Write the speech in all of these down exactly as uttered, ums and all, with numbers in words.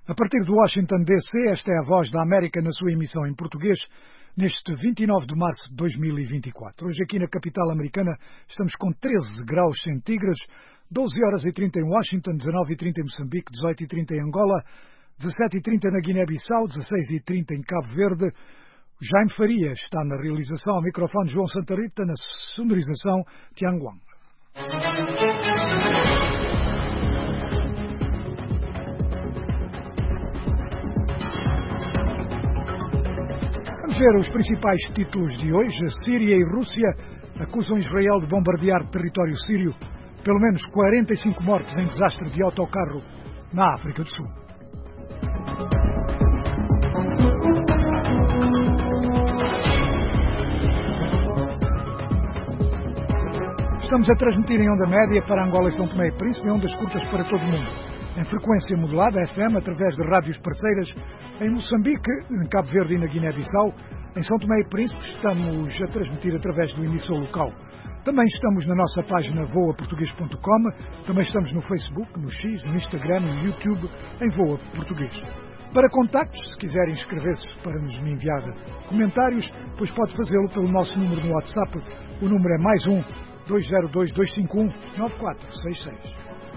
A partir de Washington, D C, esta é a Voz da América na sua emissão em português, neste vinte e nove de março de dois mil e vinte e quatro. Hoje aqui na capital americana estamos com treze graus centígrados, doze horas e trinta em Washington, dezanove e trinta em Moçambique, dezoito e trinta em Angola, dezassete e trinta na Guiné-Bissau, dezasseis e trinta em Cabo Verde. Jaime Faria está na realização, ao microfone João Santa Rita, na sonorização Tian Guang. Vamos ver os principais títulos de hoje. A Síria e Rússia acusam Israel de bombardear território sírio. Pelo menos quarenta e cinco mortes em desastre de autocarro na África do Sul. Estamos a transmitir em onda média para Angola e São Tomé e Príncipe e ondas curtas para todo o mundo. Em frequência modulada, F M, através de rádios parceiras em Moçambique, em Cabo Verde e na Guiné-Bissau. Em São Tomé e Príncipe estamos a transmitir através do emissor local. Também estamos na nossa página voa português ponto com, também estamos no Facebook, no X, no Instagram, no YouTube, em Voa Português. Para contactos, se quiserem inscrever-se para nos enviar comentários, pois pode fazê-lo pelo nosso número no WhatsApp. O número é mais um, dois zero dois, dois cinco um, nove quatro seis seis.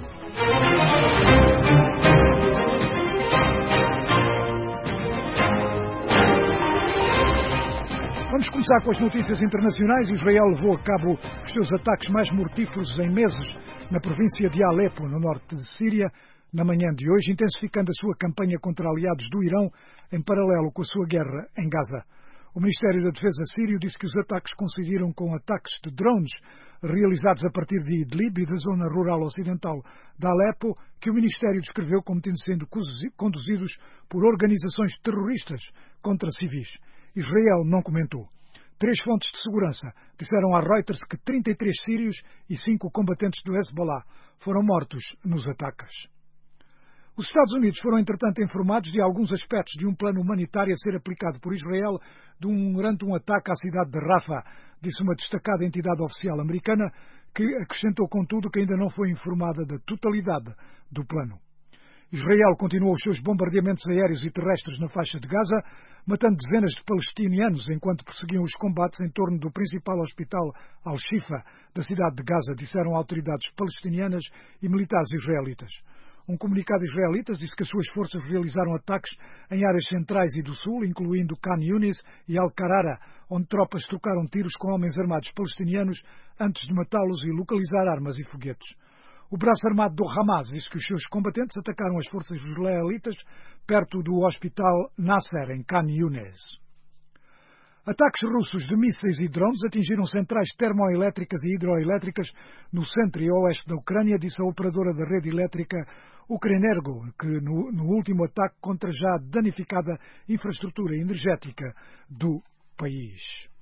Vamos começar com as notícias internacionais. Israel levou a cabo os seus ataques mais mortíferos em meses na província de Alepo, no norte de Síria, na manhã de hoje, intensificando a sua campanha contra aliados do Irão, em paralelo com a sua guerra em Gaza. O Ministério da Defesa sírio disse que os ataques coincidiram com ataques de drones realizados a partir de Idlib e da zona rural ocidental de Alepo, que o Ministério descreveu como tendo sido conduzidos por organizações terroristas contra civis. Israel não comentou. Três fontes de segurança disseram à Reuters que trinta e três sírios e cinco combatentes do Hezbollah foram mortos nos ataques. Os Estados Unidos foram, entretanto, informados de alguns aspectos de um plano humanitário a ser aplicado por Israel durante um ataque à cidade de Rafah, disse uma destacada entidade oficial americana, que acrescentou, contudo, que ainda não foi informada da totalidade do plano. Israel continuou os seus bombardeamentos aéreos e terrestres na faixa de Gaza, matando dezenas de palestinianos enquanto prosseguiam os combates em torno do principal hospital Al-Shifa da cidade de Gaza, disseram autoridades palestinianas e militares israelitas. Um comunicado israelita disse que as suas forças realizaram ataques em áreas centrais e do sul, incluindo Khan Yunis e Al-Qarara, onde tropas trocaram tiros com homens armados palestinianos antes de matá-los e localizar armas e foguetes. O braço armado do Hamas disse que os seus combatentes atacaram as forças israelitas perto do hospital Nasser, em Khan Yunis. Ataques russos de mísseis e drones atingiram centrais termoelétricas e hidroelétricas no centro e oeste da Ucrânia, disse a operadora da rede elétrica Ukrenergo, que no, no último ataque contra já danificada infraestrutura energética do país.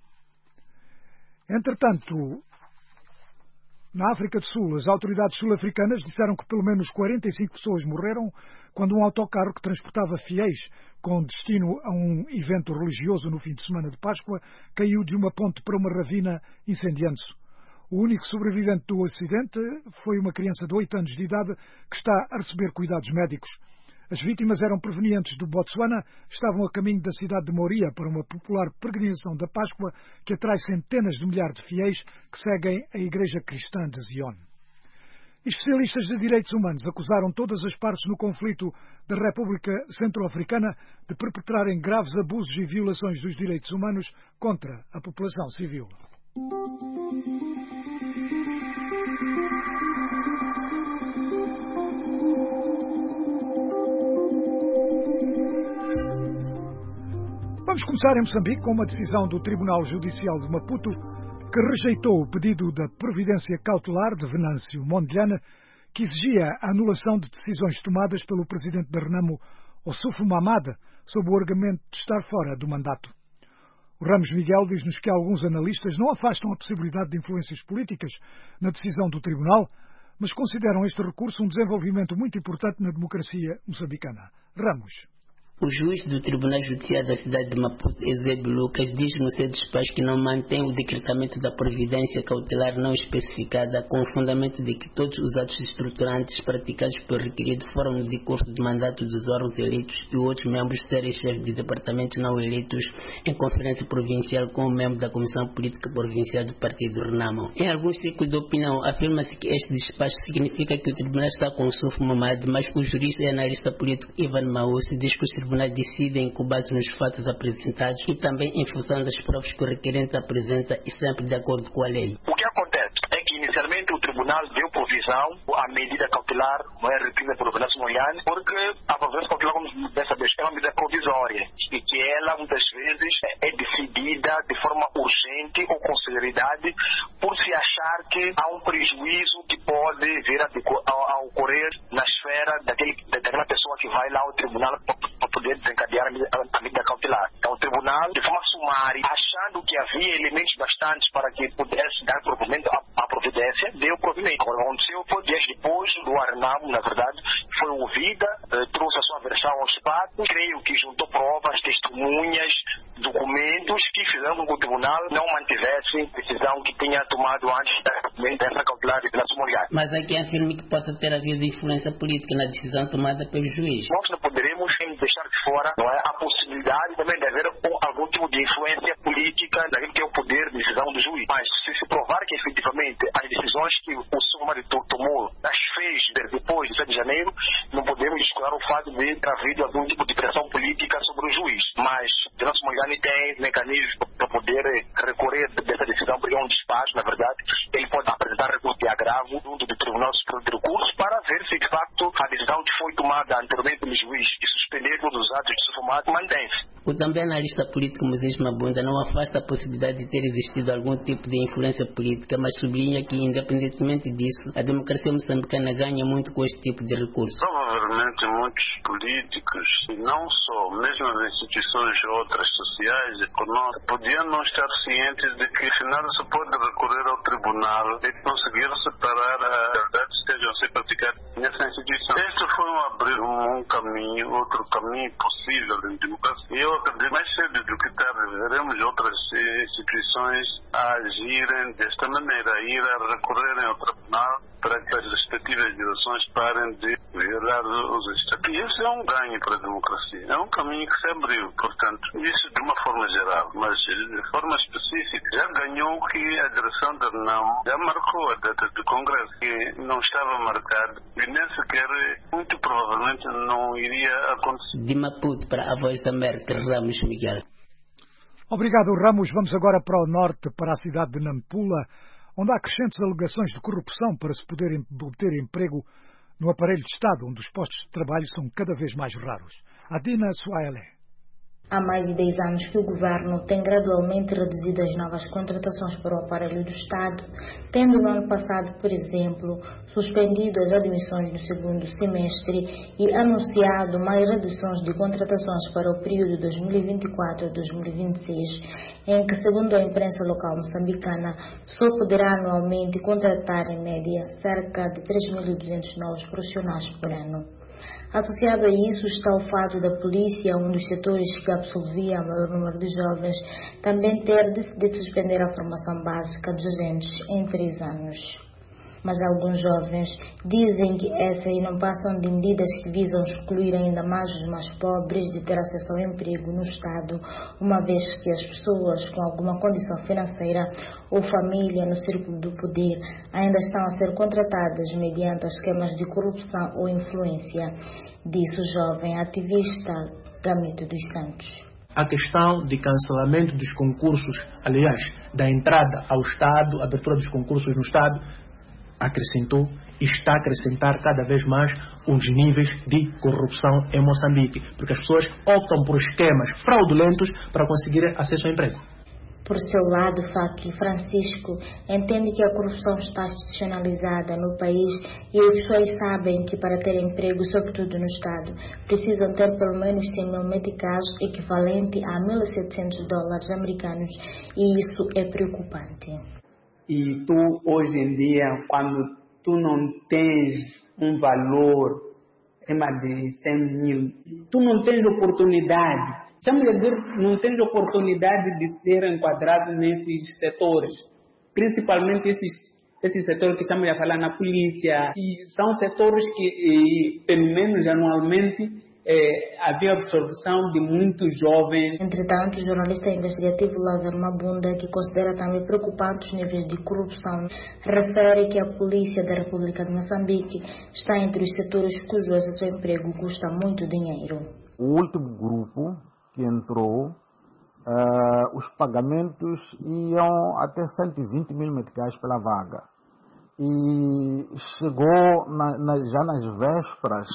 Entretanto, na África do Sul, as autoridades sul-africanas disseram que pelo menos quarenta e cinco pessoas morreram quando um autocarro que transportava fiéis com destino a um evento religioso no fim de semana de Páscoa caiu de uma ponte para uma ravina, incendiando-se. O único sobrevivente do acidente foi uma criança de oito anos de idade que está a receber cuidados médicos. As vítimas eram provenientes do Botsuana, estavam a caminho da cidade de Moria para uma popular peregrinação da Páscoa que atrai centenas de milhares de fiéis que seguem a Igreja Cristã de Zion. Especialistas de direitos humanos acusaram todas as partes no conflito da República Centro-Africana de perpetrarem graves abusos e violações dos direitos humanos contra a população civil. Vamos começar em Moçambique com uma decisão do Tribunal Judicial de Maputo que rejeitou o pedido da providência cautelar de Venâncio Mondlane, que exigia a anulação de decisões tomadas pelo presidente da Renamo, Ossufo Mamad, sob o argumento de estar fora do mandato. O Ramos Miguel diz-nos que alguns analistas não afastam a possibilidade de influências políticas na decisão do Tribunal, mas consideram este recurso um desenvolvimento muito importante na democracia moçambicana. Ramos. O juiz do Tribunal Judiciário da cidade de Maputo, Eusébio Lucas, diz no seu despacho que não mantém o decretamento da providência cautelar não especificada com o fundamento de que todos os atos estruturantes praticados pelo requerido foram no decurso do mandato dos órgãos eleitos e outros membros serem chefes de departamentos não eleitos em conferência provincial com o membro da Comissão Política Provincial do Partido Renamo. Em alguns círculos de opinião, afirma-se que este despacho significa que o tribunal está com o Sufo Mamad, mas o jurista e analista político Ivan Maús diz que os tribunais decidem com base nos fatos apresentados e também em função das provas que o requerente apresenta e sempre de acordo com a lei. O que acontece é que inicialmente o tribunal deu provisão à medida cautelar, não é retida por Venâncio Mondlane, porque a providência cautelar, como dessa vez, é uma medida provisória e que ela muitas vezes é decidida de forma urgente ou com celeridade por se achar que há um prejuízo que pode vir a, a, a ocorrer na esfera daquele, daquela pessoa que vai lá ao tribunal para poder desencadear a medida, a medida cautelar. Então o tribunal, de forma sumária, achando que havia elementos bastantes para que pudesse dar provimento à, à providência, deu provimento. Agora, o que aconteceu foi dias depois do Arnamo, na verdade, foi ouvida, eh, trouxe a sua versão aos fatos, creio que juntou provas, testemunhas, documentos que fizeram com que o tribunal não mantivesse a decisão que tinha tomado antes dessa cautelar de Venâncio Mondlane. Mas há quem afirme que possa ter havido influência política na decisão tomada pelo juiz. Nós não poderemos deixar de fora, não é, a possibilidade também de haver algum tipo de influência política daquilo que é o poder de decisão do juiz. Mas se se provar que efetivamente as decisões que o Sufo tomou as fez depois de sete de janeiro, não podemos discutir o fato de ter havido algum tipo de pressão política sobre o juiz. Mas Venâncio Mondlane tem mecanismos para poder recorrer dessa decisão, porque é um despacho, na verdade, ele pode apresentar recurso de agravo junto do Tribunal Superior de Recursos para ver se de facto a decisão que foi tomada anteriormente pelo juiz e suspender todos os atos de Sufo Mamad mantém-se. O também analista político Moisés Mabunda não afasta a possibilidade de ter existido algum tipo de influência política, mas sublinha que, independentemente disso, a democracia moçambicana ganha muito com este tipo de recurso. Provavelmente muitos políticos, e não só, mesmo as instituições outras sociais, econômicas, podiam não estar cientes de que afinal se pode recorrer ao tribunal e conseguir separar a verdade que estejam a ser praticadas nessa instituição. Este foi um abrir um caminho, outro caminho possível em democracia. Eu acredito mais cedo do que tarde veremos outras instituições a agirem desta maneira, a ir a recorrerem ao tribunal para que as respectivas direções parem de violar os estatutos. E isso é um ganho para a democracia. É um caminho que se abriu, portanto, isso de uma forma geral, mas de forma específica já ganhou que a direção da Renamo já marcou a data do Congresso, que não estava marcado e nem sequer, muito provavelmente, não iria acontecer. De Maputo para a Voz da América, Ramos Miguel. Obrigado, Ramos. Vamos agora para o norte, para a cidade de Nampula, onde há crescentes alegações de corrupção para se poder obter emprego no aparelho de Estado, onde os postos de trabalho são cada vez mais raros. Adina Suaele. Há mais de dez anos que o governo tem gradualmente reduzido as novas contratações para o aparelho do Estado, tendo no ano passado, por exemplo, suspendido as admissões no segundo semestre e anunciado mais reduções de contratações para o período dois mil e vinte e quatro a dois mil e vinte e seis, em que, segundo a imprensa local moçambicana, só poderá anualmente contratar, em média, cerca de três mil e duzentos novos profissionais por ano. Associado a isso está o fato da polícia, um dos setores que absolvia o maior número de jovens, também ter decidido suspender a formação básica dos agentes em três anos. Mas alguns jovens dizem que essas não passam de medidas que visam excluir ainda mais os mais pobres de ter acesso ao emprego no Estado, uma vez que as pessoas com alguma condição financeira ou família no círculo do poder ainda estão a ser contratadas mediante esquemas de corrupção ou influência, disse o jovem ativista Gamito dos Santos. A questão de cancelamento dos concursos, aliás, da entrada ao Estado, abertura dos concursos no Estado, acrescentou e está a acrescentar cada vez mais os níveis de corrupção em Moçambique, porque as pessoas optam por esquemas fraudulentos para conseguir acesso ao emprego. Por seu lado, Faki Francisco entende que a corrupção está institucionalizada no país e as pessoas sabem que para ter emprego, sobretudo no Estado, precisam ter pelo menos cem mil meticais, equivalente a mil e setecentos dólares americanos, e isso é preocupante. E tu, hoje em dia, quando tu não tens um valor acima de cem mil. Tu não tens oportunidade, estamos a dizer, não tens oportunidade de ser enquadrado nesses setores, principalmente esses, esses setores que estamos a falar na polícia, e são setores que, e, pelo menos anualmente, É, havia absorção de muitos jovens. Entretanto, o jornalista investigativo Lázaro Mabunda, que considera também preocupantes os níveis de corrupção, refere que a polícia da República de Moçambique está entre os setores cujo acesso ao emprego custa muito dinheiro. O último grupo que entrou, uh, os pagamentos iam até cento e vinte mil meticais pela vaga. E chegou na, na, já nas vésperas,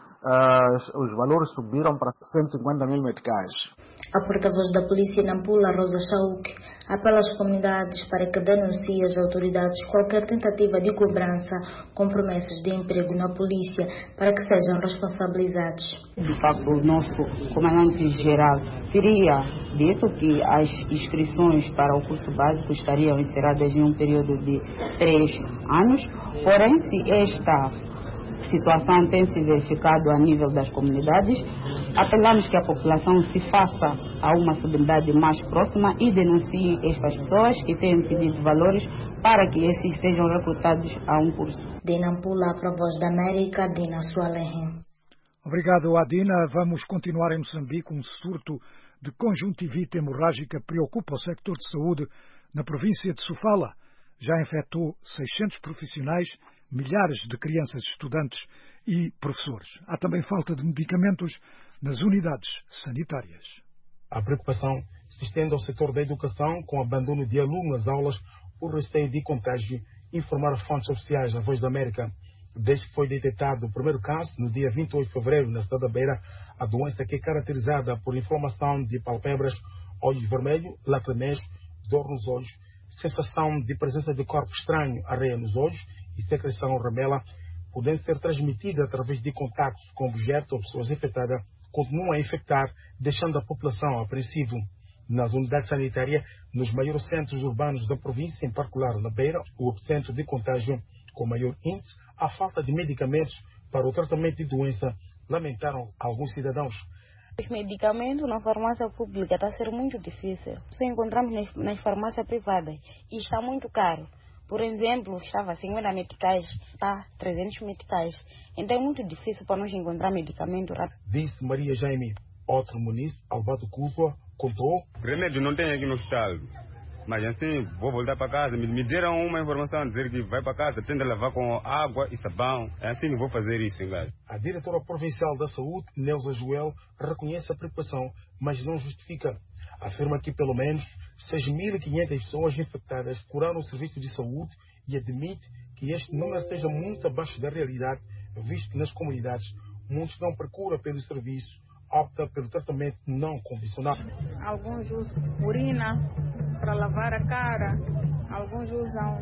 Uh, os valores subiram para cento e cinquenta mil meticais. A porta-voz da polícia em Nampula, Rosa Chauk, apela às comunidades para que denunciem às autoridades qualquer tentativa de cobrança com promessas de emprego na polícia para que sejam responsabilizados. De facto, o nosso comandante-geral teria dito que as inscrições para o curso básico estariam encerradas em um período de três anos, porém, se esta situação tem se verificado a nível das comunidades, apelamos que a população se faça a uma civilidade mais próxima e denuncie estas pessoas que têm pedido valores para que esses sejam recrutados a um curso. Dina Mpula, para a Voz da América, Dina Sualerre. Obrigado, Adina. Vamos continuar em Moçambique. Um surto de conjuntivite hemorrágica preocupa o sector de saúde na província de Sofala. Já infectou seiscentos profissionais, milhares de crianças, estudantes e professores. Há também falta de medicamentos nas unidades sanitárias. A preocupação se estende ao setor da educação, com abandono de alunos nas aulas por receio de contágio, informaram fontes oficiais da Voz da América. Desde que foi detectado o primeiro caso, no dia vinte e oito de fevereiro, na cidade da Beira, a doença que é caracterizada por inflamação de pálpebras, olhos vermelhos, lacrimeios, dor nos olhos, sensação de presença de corpo estranho, areia nos olhos e secreção remela, podendo ser transmitida através de contatos com objetos ou pessoas infectadas, continuam a infectar, deixando a população apreensiva. Nas unidades sanitárias, nos maiores centros urbanos da província, em particular na Beira, o epicentro de contágio com maior índice, a falta de medicamentos para o tratamento de doença, lamentaram alguns cidadãos. Os medicamentos na farmácia pública está a ser muito difícil. Só encontramos nas, nas farmácias privadas e está muito caro. Por exemplo, estava cinquenta meticais, está trezentos meticais. Então é muito difícil para nós encontrar medicamento rápido. Disse Maria Jaime. Outro munícipe, Alberto Cusua, contou: remédio não tem aqui no hospital. Mas assim, vou voltar para casa. Me, me deram uma informação, dizer que vai para casa, tenta lavar com água e sabão. É assim que vou fazer isso em casa. A diretora provincial da saúde, Neuza Joel, reconhece a preocupação, mas não justifica. Afirma que pelo menos seis mil e quinhentas pessoas infectadas curaram o serviço de saúde e admite que este número seja muito abaixo da realidade, visto que nas comunidades muitos não procuram pelo serviço, optam pelo tratamento não convencional. Alguns usam urina para lavar a cara, alguns usam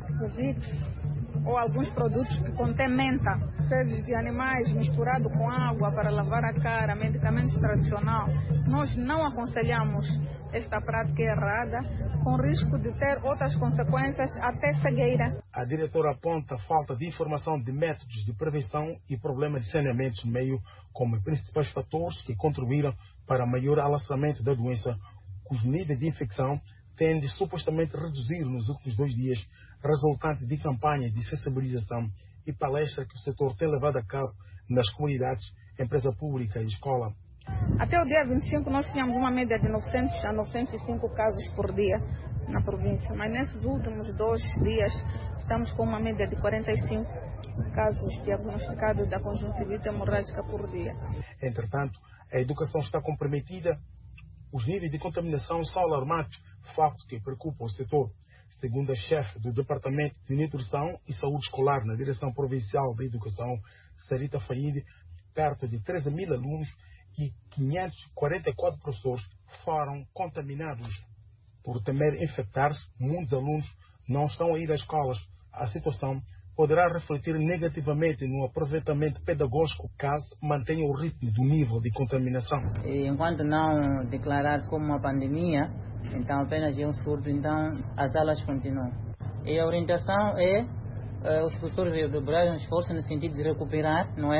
Vicks ou alguns produtos que contêm menta, fezes de animais misturado com água para lavar a cara, medicamentos tradicionais. Nós não aconselhamos esta prática errada, com risco de ter outras consequências, até cegueira. A diretora aponta a falta de informação de métodos de prevenção e problema de saneamento no meio como principais fatores que contribuíram para o maior alastramento da doença, cujo nível de infecção tende supostamente a reduzir nos últimos dois dias, resultante de campanhas de sensibilização e palestras que o setor tem levado a cabo nas comunidades, empresa pública e escola. Até o dia vinte e cinco nós tínhamos uma média de novecentos a novecentos e cinco casos por dia na província, mas nesses últimos dois dias estamos com uma média de quarenta e cinco casos diagnosticados da conjuntivite hemorrágica por dia. Entretanto, a educação está comprometida, os níveis de contaminação são alarmantes, factos que preocupam o setor. Segundo a chefe do Departamento de Nutrição e Saúde Escolar na Direção Provincial da Educação, Sarita Faide, perto de treze mil alunos e quinhentos e quarenta e quatro professores foram contaminados. Por temer infectar-se, muitos alunos não estão a ir às escolas. A situação poderá refletir negativamente no aproveitamento pedagógico caso mantenha o ritmo do nível de contaminação. Enquanto não declarar-se como uma pandemia, então apenas é um surto, então as aulas continuam. E a orientação é uh, os professores dobrarem um esforço no sentido de recuperar, não é?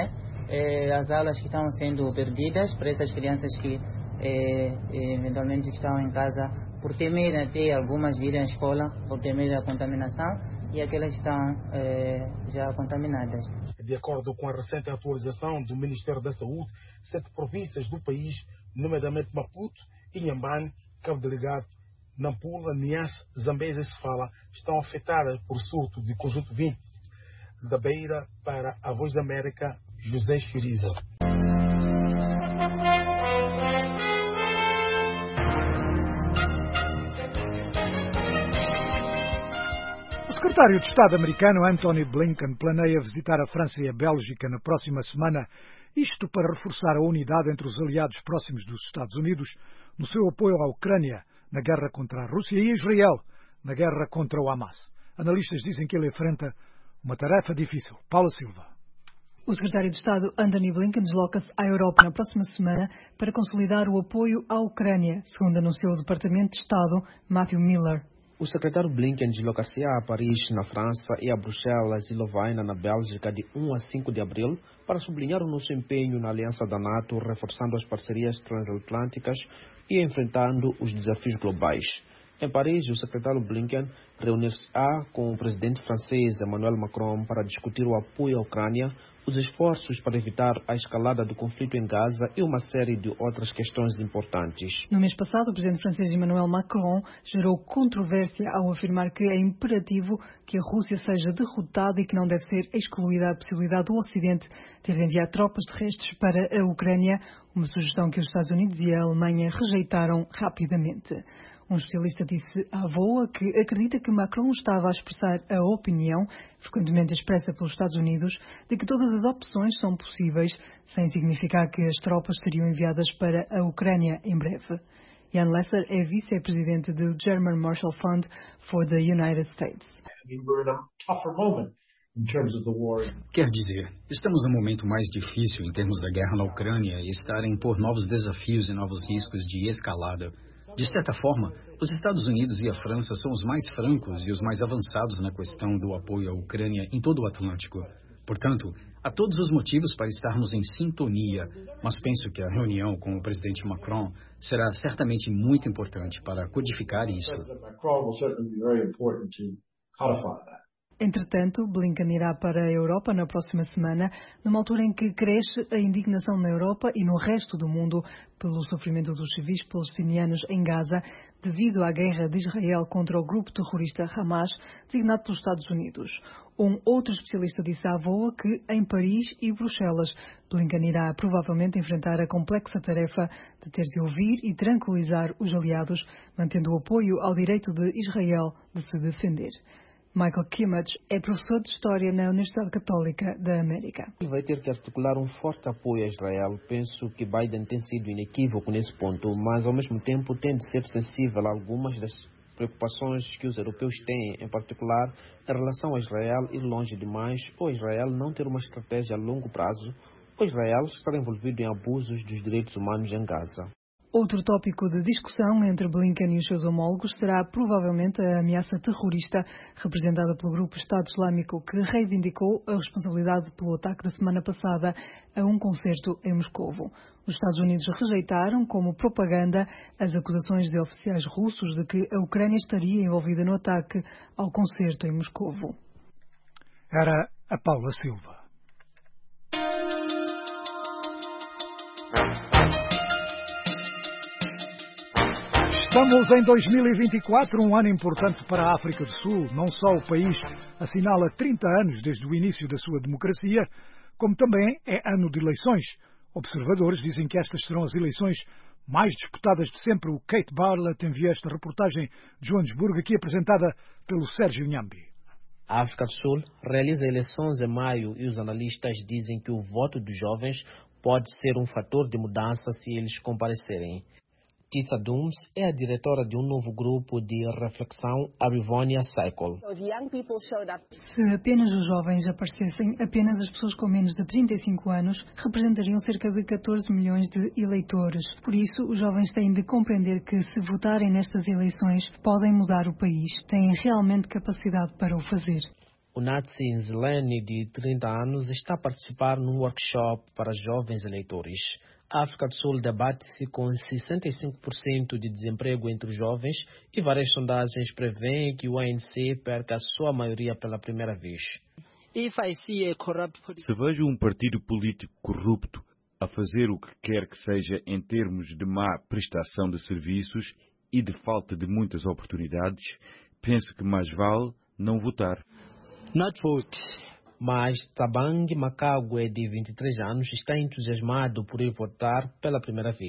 eh, as aulas que estão sendo perdidas para essas crianças que eh, eventualmente estão em casa por temer até algumas de irem à escola, por temer a contaminação, e aquelas estão eh, já contaminadas. De acordo com a recente atualização do Ministério da Saúde, sete províncias do país, nomeadamente Maputo, Inhambane, Cabo Delgado, Nampula, Niassa, Zambésia e Sofala, estão afetadas por surto de conjunto vinte. Da Beira para a Voz da América, José Chiriza. O secretário de Estado americano Antony Blinken planeia visitar a França e a Bélgica na próxima semana, isto para reforçar a unidade entre os aliados próximos dos Estados Unidos no seu apoio à Ucrânia na guerra contra a Rússia e Israel na guerra contra o Hamas. Analistas dizem que ele enfrenta uma tarefa difícil. Paula Silva. O secretário de Estado Antony Blinken desloca-se à Europa na próxima semana para consolidar o apoio à Ucrânia, segundo anunciou o Departamento de Estado Matthew Miller. O secretário Blinken deslocar-se-á a Paris, na França, e a Bruxelas e Lovaina, na Bélgica, de um a cinco de abril, para sublinhar o nosso empenho na aliança da NATO, reforçando as parcerias transatlânticas e enfrentando os desafios globais. Em Paris, o secretário Blinken reunir-se-á com o presidente francês Emmanuel Macron para discutir o apoio à Ucrânia, os esforços para evitar a escalada do conflito em Gaza e uma série de outras questões importantes. No mês passado, o presidente francês Emmanuel Macron gerou controvérsia ao afirmar que é imperativo que a Rússia seja derrotada e que não deve ser excluída a possibilidade do Ocidente ter de enviar tropas terrestres para a Ucrânia, uma sugestão que os Estados Unidos e a Alemanha rejeitaram rapidamente. Um especialista disse à VOA que acredita que Macron estava a expressar a opinião, frequentemente expressa pelos Estados Unidos, de que todas as opções são possíveis, sem significar que as tropas seriam enviadas para a Ucrânia em breve. Jan Lesser é vice-presidente do German Marshall Fund for the United States. Quer dizer, estamos num momento mais difícil em termos da guerra na Ucrânia e está a impor novos desafios e novos riscos de escalada. De certa forma, os Estados Unidos e a França são os mais francos e os mais avançados na questão do apoio à Ucrânia em todo o Atlântico. Portanto, há todos os motivos para estarmos em sintonia, mas penso que a reunião com o presidente Macron será certamente muito importante para codificar isso. Entretanto, Blinken irá para a Europa na próxima semana, numa altura em que cresce a indignação na Europa e no resto do mundo pelo sofrimento dos civis palestinianos em Gaza, devido à guerra de Israel contra o grupo terrorista Hamas, designado pelos Estados Unidos. Um outro especialista disse à VOA que, em Paris e Bruxelas, Blinken irá provavelmente enfrentar a complexa tarefa de ter de ouvir e tranquilizar os aliados, mantendo o apoio ao direito de Israel de se defender. Michael Kimmage é professor de História na Universidade Católica da América. Ele vai ter que articular um forte apoio a Israel. Penso que Biden tem sido inequívoco nesse ponto, mas ao mesmo tempo tem de ser sensível a algumas das preocupações que os europeus têm, em particular em relação a Israel ir longe demais, ou Israel não ter uma estratégia a longo prazo, ou Israel estar envolvido em abusos dos direitos humanos em Gaza. Outro tópico de discussão entre Blinken e os seus homólogos será provavelmente a ameaça terrorista representada pelo grupo Estado Islâmico, que reivindicou a responsabilidade pelo ataque da semana passada a um concerto em Moscovo. Os Estados Unidos rejeitaram como propaganda as acusações de oficiais russos de que a Ucrânia estaria envolvida no ataque ao concerto em Moscovo. Era a Paula Silva. Estamos em dois mil e vinte e quatro, um ano importante para a África do Sul. Não só o país assinala trinta anos desde o início da sua democracia, como também é ano de eleições. Observadores dizem que estas serão as eleições mais disputadas de sempre. O Kate Bartlett envia esta reportagem de Joanesburgo, aqui apresentada pelo Sérgio Nhambi. A África do Sul realiza eleições em maio e os analistas dizem que o voto dos jovens pode ser um fator de mudança se eles comparecerem. Tissa Dooms é a diretora de um novo grupo de reflexão, a Rivonia Cycle. Se apenas os jovens aparecessem, apenas as pessoas com menos de trinta e cinco anos representariam cerca de catorze milhões de eleitores. Por isso, os jovens têm de compreender que, se votarem nestas eleições, podem mudar o país. Têm realmente capacidade para o fazer. O Natsi Nzileni, de trinta anos, está a participar num workshop para jovens eleitores. A África do Sul debate-se com sessenta e cinco por cento de desemprego entre os jovens e várias sondagens prevêem que o A N C perca a sua maioria pela primeira vez. Se vejo um partido político corrupto a fazer o que quer que seja em termos de má prestação de serviços e de falta de muitas oportunidades, penso que mais vale não votar. Not vote. Mas Tabang Makagwe, de vinte e três anos, está entusiasmado por ir votar pela primeira vez.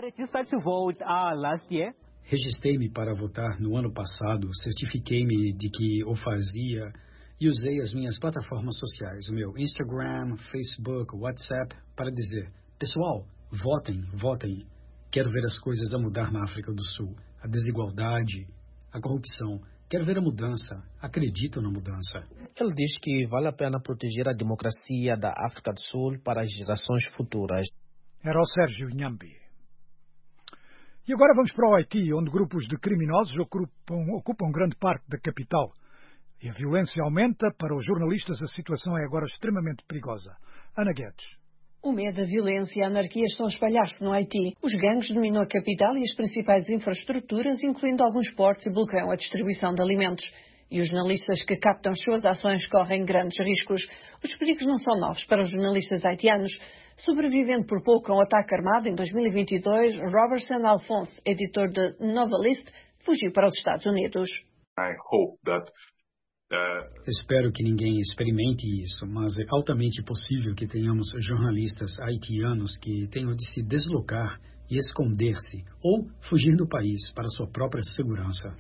Registrei-me para votar no ano passado, certifiquei-me de que o fazia e usei as minhas plataformas sociais, o meu Instagram, Facebook, WhatsApp, para dizer: pessoal, votem, votem. Quero ver as coisas a mudar na África do Sul. A desigualdade, a corrupção. Quero ver a mudança. Acredito na mudança. Ele diz que vale a pena proteger a democracia da África do Sul para as gerações futuras. Era o Sérgio Inhambi. E agora vamos para o Haiti, onde grupos de criminosos ocupam, ocupam grande parte da capital. E a violência aumenta. Para os jornalistas, a situação é agora extremamente perigosa. Ana Guedes. O medo, a violência e a anarquia estão a espalhar-se no Haiti. Os gangues dominam a capital e as principais infraestruturas, incluindo alguns portos, e bloqueiam a distribuição de alimentos. E os jornalistas que captam as suas ações correm grandes riscos. Os perigos não são novos para os jornalistas haitianos. Sobrevivendo por pouco a um ataque armado em dois mil e vinte e dois, Robertson Alphonse, editor de Novelist, fugiu para os Estados Unidos. I hope that Espero que ninguém experimente isso, mas é altamente possível que tenhamos jornalistas haitianos que tenham de se deslocar e esconder-se ou fugir do país para sua própria segurança.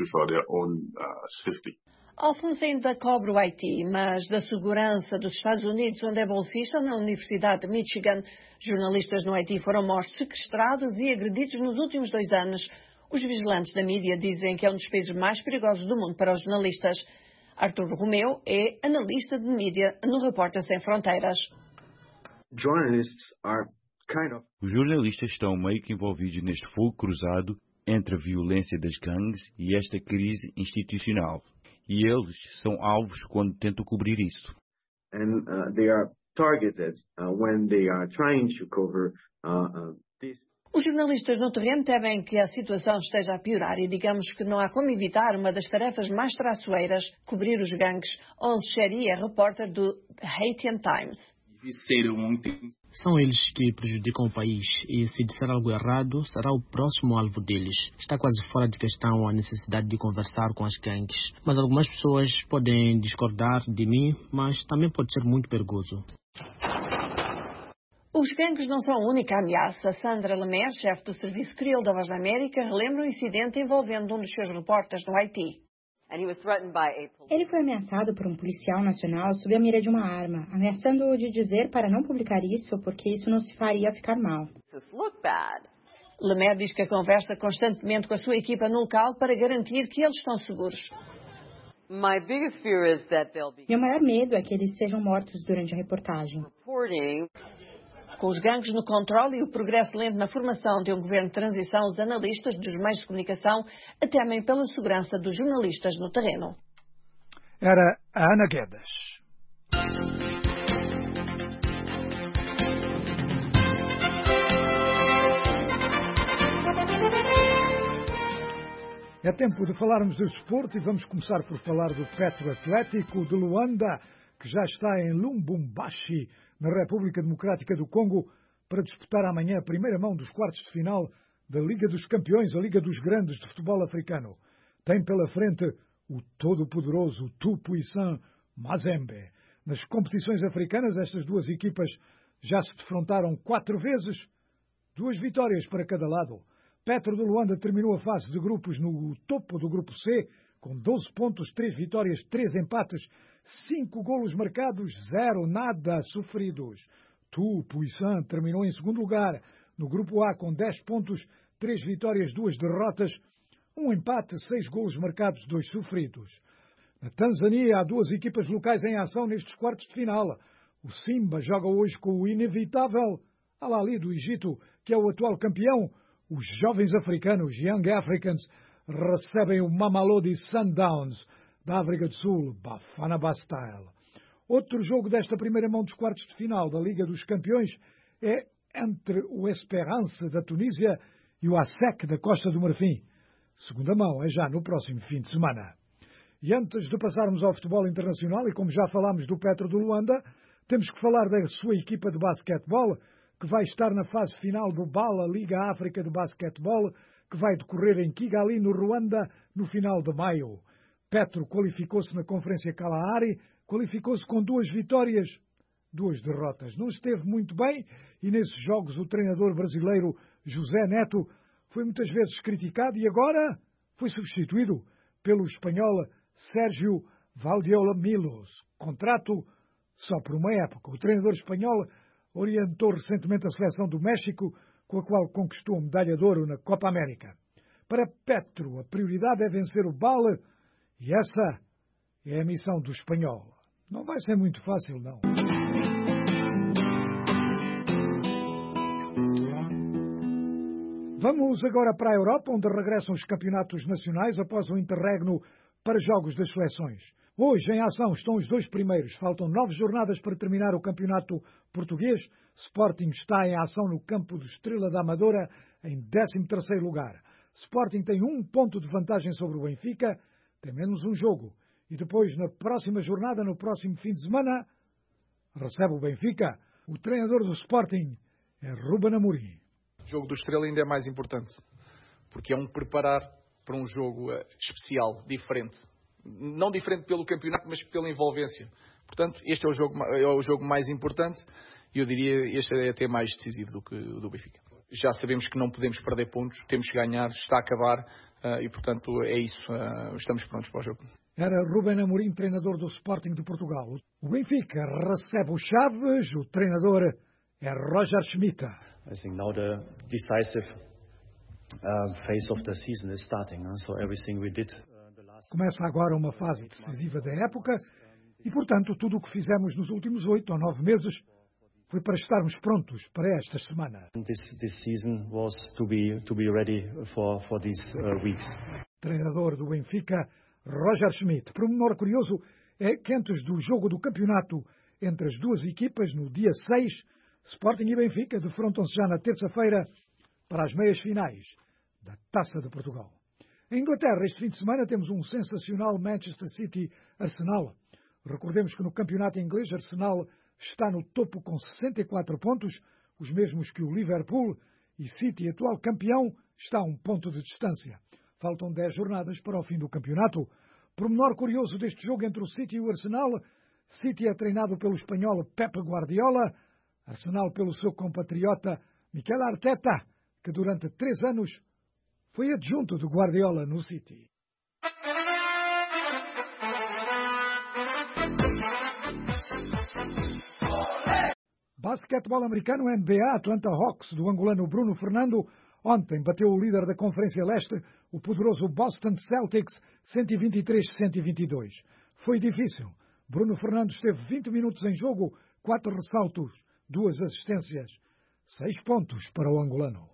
Alphonse ainda cobre o Haiti, mas da segurança dos Estados Unidos, onde é bolsista na Universidade de Michigan. Jornalistas no Haiti foram mortos, sequestrados e agredidos nos últimos dois anos. Os vigilantes da mídia dizem que é um dos países mais perigosos do mundo para os jornalistas. Arthur Romeu é analista de mídia no Repórter Sem Fronteiras. Os jornalistas estão meio que envolvidos neste fogo cruzado entre a violência das gangues e esta crise institucional. E eles são alvos quando tentam cobrir isso. And uh, they are targeted uh, when they are trying to cover uh, uh, this. Os jornalistas no terreno temem que a situação esteja a piorar e digamos que não há como evitar uma das tarefas mais traiçoeiras, cobrir os gangues. Ol Sheri é repórter do Haitian Times. São eles que prejudicam o país e se disser algo errado, será o próximo alvo deles. Está quase fora de questão a necessidade de conversar com as gangues. Mas algumas pessoas podem discordar de mim, mas também pode ser muito perigoso. Os gangues não são a única ameaça. Sandra Lemaire, chefe do Serviço Crioulo da Voz da América, relembra um incidente envolvendo um dos seus repórteres no Haiti. Ele foi ameaçado por um policial nacional sob a mira de uma arma, ameaçando-o de dizer para não publicar isso porque isso não se faria ficar mal. Lemaire diz que conversa constantemente com a sua equipa no local para garantir que eles estão seguros. Meu maior medo é que eles sejam mortos durante a reportagem. Com os gangues no controle e o progresso lento na formação de um governo de transição, os analistas dos meios de comunicação temem pela segurança dos jornalistas no terreno. Era a Ana Guedes. É tempo de falarmos do desporto e vamos começar por falar do Petro Atlético de Luanda, que já está em Lubumbashi, na República Democrática do Congo, para disputar amanhã a primeira mão dos quartos de final da Liga dos Campeões, a Liga dos Grandes de Futebol Africano. Tem pela frente o todo-poderoso Tout-Puissant Mazembe. Nas competições africanas, estas duas equipas já se defrontaram quatro vezes, duas vitórias para cada lado. Petro de Luanda terminou a fase de grupos no topo do grupo C, com doze pontos, três vitórias, três empates, cinco golos marcados, zero nada sofridos. Tout-Puissant terminou em segundo lugar no grupo A com dez pontos, três vitórias, duas derrotas, um empate, seis golos marcados, dois sofridos. Na Tanzânia há duas equipas locais em ação nestes quartos de final. O Simba joga hoje com o inevitável Al-Ahly do Egito, que é o atual campeão. Os jovens africanos, Young Africans, recebem o Mamelodi Sundowns da África do Sul, Bafana Bastille. Outro jogo desta primeira mão dos quartos de final da Liga dos Campeões é entre o Esperance da Tunísia e o ASEC da Costa do Marfim. Segunda mão é já no próximo fim de semana. E antes de passarmos ao futebol internacional, e como já falámos do Petro do Luanda, temos que falar da sua equipa de basquetebol, que vai estar na fase final do BAL, a Liga África de Basquetebol, que vai decorrer em Kigali, no Ruanda, no final de maio. Petro qualificou-se na Conferência Kalahari, qualificou-se com duas vitórias, duas derrotas. Não esteve muito bem e nesses jogos o treinador brasileiro José Neto foi muitas vezes criticado e agora foi substituído pelo espanhol Sérgio Valdiola Milos. Contrato só por uma época. O treinador espanhol orientou recentemente a seleção do México, com a qual conquistou a medalha de ouro na Copa América. Para Petro, a prioridade é vencer o BAL e essa é a missão do espanhol. Não vai ser muito fácil, não. Vamos agora para a Europa, onde regressam os campeonatos nacionais após o interregno para jogos das seleções. Hoje, em ação, estão os dois primeiros. Faltam nove jornadas para terminar o campeonato português. Sporting está em ação no campo do Estrela da Amadora, em décimo terceiro lugar. Sporting tem um ponto de vantagem sobre o Benfica, tem menos um jogo. E depois, na próxima jornada, no próximo fim de semana, recebe o Benfica. O treinador do Sporting é Ruben Amorim. O jogo do Estrela ainda é mais importante, porque é um preparar para um jogo especial, diferente. Não diferente pelo campeonato, mas pela envolvência. Portanto, este é o jogo, é o jogo mais importante e eu diria este é até mais decisivo do que o do Benfica. Já sabemos que não podemos perder pontos, temos que ganhar, está a acabar e, portanto, é isso. Estamos prontos para o jogo. Era Ruben Amorim, treinador do Sporting de Portugal. O Benfica recebe o Chaves, o treinador é Roger Schmidt. I think now the decisive uh, phase of the season is starting. Huh? So everything we did. Começa agora uma fase decisiva da época e, portanto, tudo o que fizemos nos últimos oito ou nove meses foi para estarmos prontos para esta semana. This, this season was to be to be ready for for these uh, weeks. Treinador do Benfica, Roger Schmidt. Pormenor curioso é que antes do jogo do campeonato entre as duas equipas, no dia seis, Sporting e Benfica defrontam-se já na terça-feira para as meias finais da Taça de Portugal. Em Inglaterra, este fim de semana, temos um sensacional Manchester City-Arsenal. Recordemos que no campeonato inglês, Arsenal está no topo com sessenta e quatro pontos, os mesmos que o Liverpool, e City, atual campeão, está a um ponto de distância. Faltam dez jornadas para o fim do campeonato. Pormenor curioso deste jogo entre o City e o Arsenal, City é treinado pelo espanhol Pep Guardiola, Arsenal pelo seu compatriota Mikel Arteta, que durante três anos foi adjunto de Guardiola no City. Basquetebol americano, N B A, Atlanta Hawks, do angolano Bruno Fernando, ontem bateu o líder da Conferência Leste, o poderoso Boston Celtics, cento e vinte e três a cento e vinte e dois. Foi difícil. Bruno Fernando esteve vinte minutos em jogo, quatro ressaltos, duas assistências, seis pontos para o angolano.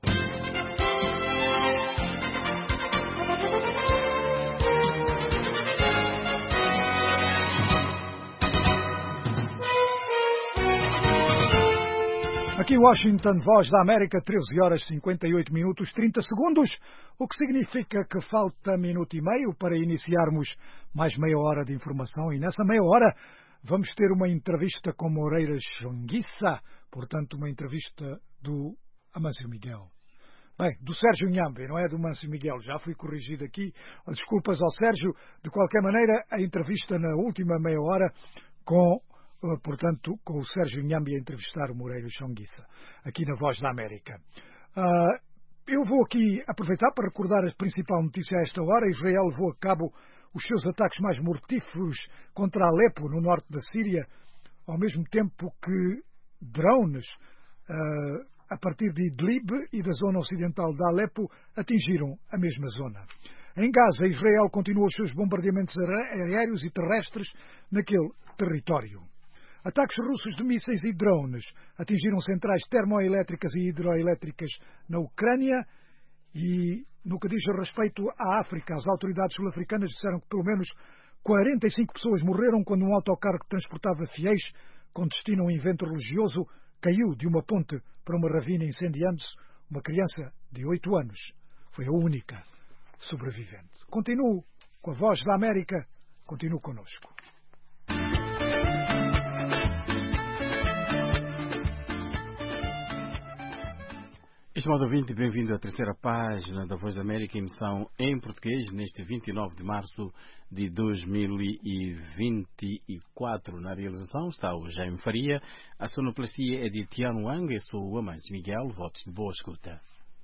Aqui Washington, Voz da América, treze horas e cinquenta e oito minutos, trinta segundos, o que significa que falta minuto e meio para iniciarmos mais meia hora de informação e nessa meia hora vamos ter uma entrevista com Moreira Xonguissa, portanto uma entrevista do Amâncio Miguel. Bem, do Sérgio Nhambe, não é do Amâncio Miguel, já fui corrigido aqui, desculpas ao Sérgio, de qualquer maneira a entrevista na última meia hora com... portanto, com o Sérgio Nhambe a entrevistar o Moreira Xonguissa, aqui na Voz da América. Uh, eu vou aqui aproveitar para recordar a principal notícia a esta hora. Israel levou a cabo os seus ataques mais mortíferos contra Alepo, no norte da Síria, ao mesmo tempo que drones, uh, a partir de Idlib e da zona ocidental de Alepo, atingiram a mesma zona. Em Gaza, Israel continua os seus bombardeamentos aéreos e terrestres naquele território. Ataques russos de mísseis e drones atingiram centrais termoelétricas e hidroelétricas na Ucrânia e, no que diz respeito à África, as autoridades sul-africanas disseram que pelo menos quarenta e cinco pessoas morreram quando um autocarro que transportava fiéis com destino a um evento religioso caiu de uma ponte para uma ravina, incendiando-se. Uma criança de oito anos foi a única sobrevivente. Continuo com a Voz da América. Continuo connosco. Estimado ouvinte, bem-vindo à terceira página da Voz da América, emissão em português, neste vinte e nove de março de dois mil e vinte e quatro. Na realização está o Jaime Faria, a sonoplastia é de Tiano Wang e sou o Amante Miguel. Votos de boa escuta.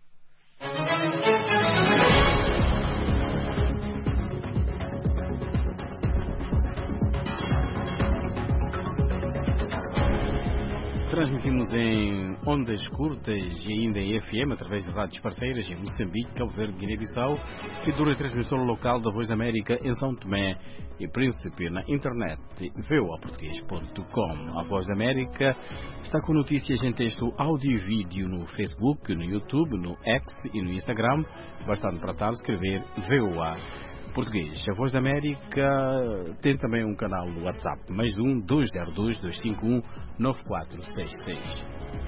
Transmitimos em ondas curtas e ainda em F M através de rádios parceiras em Moçambique, Cabo Verde, Guiné-Bissau e durante a transmissão local da Voz da América em São Tomé e Príncipe na internet v o a português ponto com. A Voz da América está com notícias em texto, áudio e vídeo no Facebook, no YouTube, no X e no Instagram, bastante para tal escrever V O A Português. A Voz da América tem também um canal no WhatsApp, mais um dois zero dois, dois cinco um, nove quatro seis seis.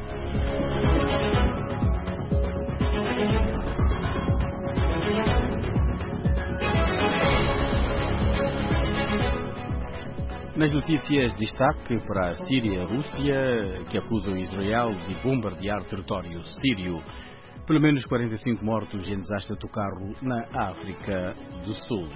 Nas notícias, destaque para a Síria e a Rússia, que acusam Israel de bombardear território sírio. Pelo menos quarenta e cinco mortos em desastre de autocarro na África do Sul.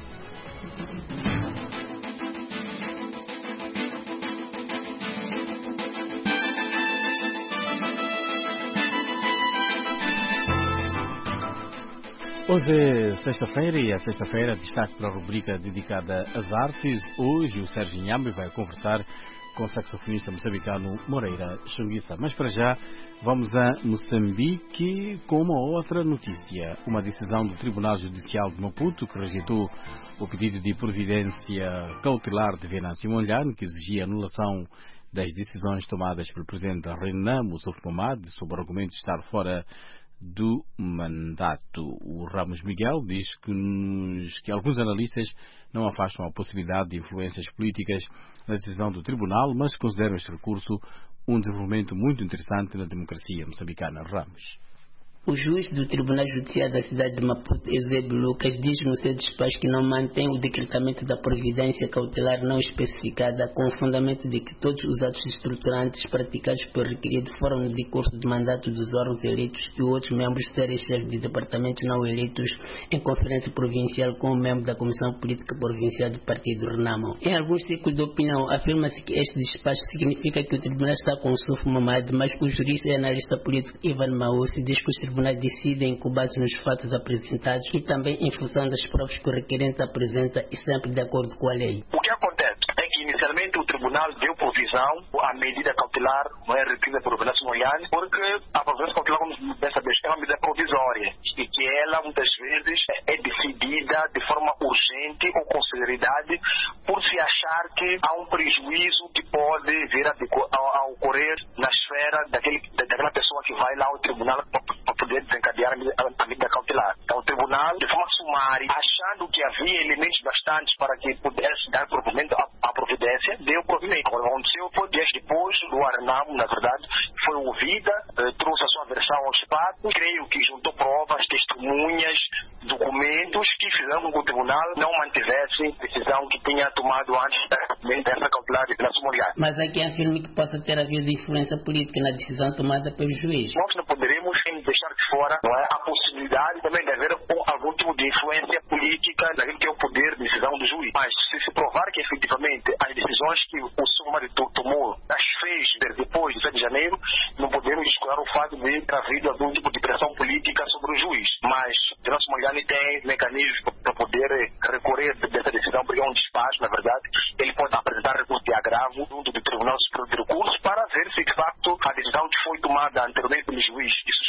Hoje é sexta-feira e a sexta-feira destaque para a rubrica dedicada às artes. Hoje o Sérgio Inhambe vai conversar com o saxofonista moçambicano Moreira Xunguissa. Mas para já vamos a Moçambique com uma outra notícia. Uma decisão do Tribunal Judicial de Maputo que rejeitou o pedido de providência cautelar de Venâncio Mondlane, que exigia anulação das decisões tomadas pelo presidente Renan Moussouf Momad sob o argumento de estar fora do mandato. O Ramos Miguel diz que, nos, que alguns analistas não afastam a possibilidade de influências políticas na decisão do tribunal, mas consideram este recurso um desenvolvimento muito interessante na democracia moçambicana. Ramos. O juiz do Tribunal Judicial da cidade de Maputo, Eusébio Lucas, diz no seu despacho que não mantém o decretamento da providência cautelar não especificada com o fundamento de que todos os atos estruturantes praticados por requerido foram no decurso do mandato dos órgãos eleitos e outros membros serem chefes de departamentos não eleitos em conferência provincial com o membro da Comissão Política Provincial do Partido Renamo. Em alguns círculos de opinião, afirma-se que este despacho significa que o tribunal está com o Moussouf Momad, mas o jurista e analista político Ivan Maussi diz que os tribunais decidem com base nos fatos apresentados e também em função das provas que o requerente apresenta e sempre de acordo com a lei. O que acontece é que inicialmente o tribunal deu provisão à medida cautelar não é requerida por Venâncio Mondlane, porque a providência cautelar, como dessa vez, é uma medida provisória e que ela muitas vezes é decidida de forma urgente ou com celeridade por se achar que há um prejuízo que pode vir a, a, a ocorrer na esfera daquele, daquela pessoa que vai lá ao tribunal para poder desencadear a medida, a medida cautelar. Então o tribunal, de forma sumária, achando que havia elementos bastantes para que pudesse dar provimento à, à providência, deu provimento. O que aconteceu foi que depois do Arnamo, na verdade, foi ouvida, eh, trouxe a sua versão aos fatos, creio que juntou provas, testemunhas, documentos que fizeram com que o tribunal não mantivesse a decisão que tinha tomado antes dessa cautelar de Venâncio Mondlane. Mas há quem afirme que possa ter havido influência política na decisão tomada pelo juiz. Nós não poderemos deixar de fora não é, a possibilidade também de haver algum tipo de influência política naquilo que é o poder de decisão do juiz. Mas se se provar que efetivamente as decisões que o Moussouf tomou as fez depois de sete de janeiro, não podemos discutir o fato de ter havido algum tipo de pressão política sobre o juiz. Mas Venâncio Mondlane tem mecanismos para poder recorrer dessa decisão, porque é um despacho, na verdade. Ele pode apresentar recurso de agravo junto do Tribunal Superior de Recursos para ver se de facto a decisão que foi tomada anteriormente pelo juiz de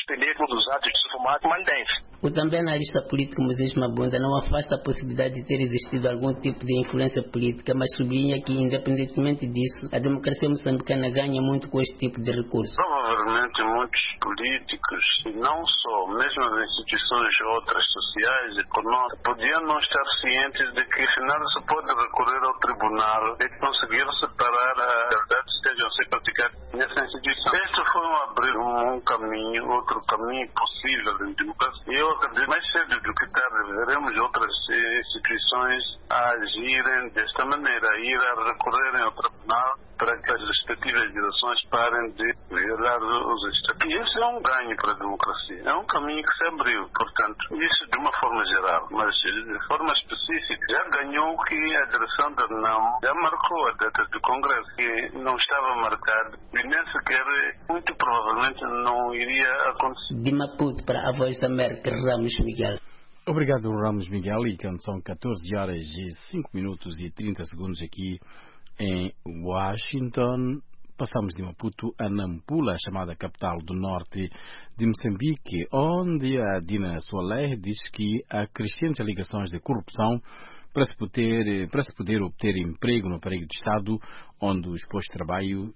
suspender todos os atos de sufumado mantém-se. O também analista político Moisés Mabunda não afasta a possibilidade de ter existido algum tipo de influência política, mas sublinha que, independentemente disso, a democracia moçambicana ganha muito com este tipo de recurso. Provavelmente muitos políticos, e não só, mesmo as instituições outras sociais, econômicas, podiam não estar cientes de que afinal se pode recorrer ao tribunal e conseguir separar a verdade que estejam a ser praticadas nessa instituição. Este foi um abrir um caminho, outro caminho possível em democracia. Eu acredito mais cedo do que tarde veremos outras instituições a agirem desta maneira, a ir a recorrerem ao tribunal para que as respectivas direções parem de violar os estatutos. E isso é um ganho para a democracia. É um caminho que se abriu, portanto, isso de uma forma geral, mas de forma específica já ganhou que a direção da Renamo já marcou a data do Congresso, que não estava marcado e nem sequer, muito provavelmente, não iria acontecer. De Maputo para a Voz da América, Ramos Miguel. Obrigado, Ramos Miguel. E quando são catorze horas e cinco minutos e trinta segundos aqui em Washington, passamos de Maputo a Nampula, a chamada capital do norte de Moçambique, onde a Dina Soaler diz que há crescentes alegações de corrupção para se poder, para se poder obter emprego no aparelho de Estado, onde os postos de trabalho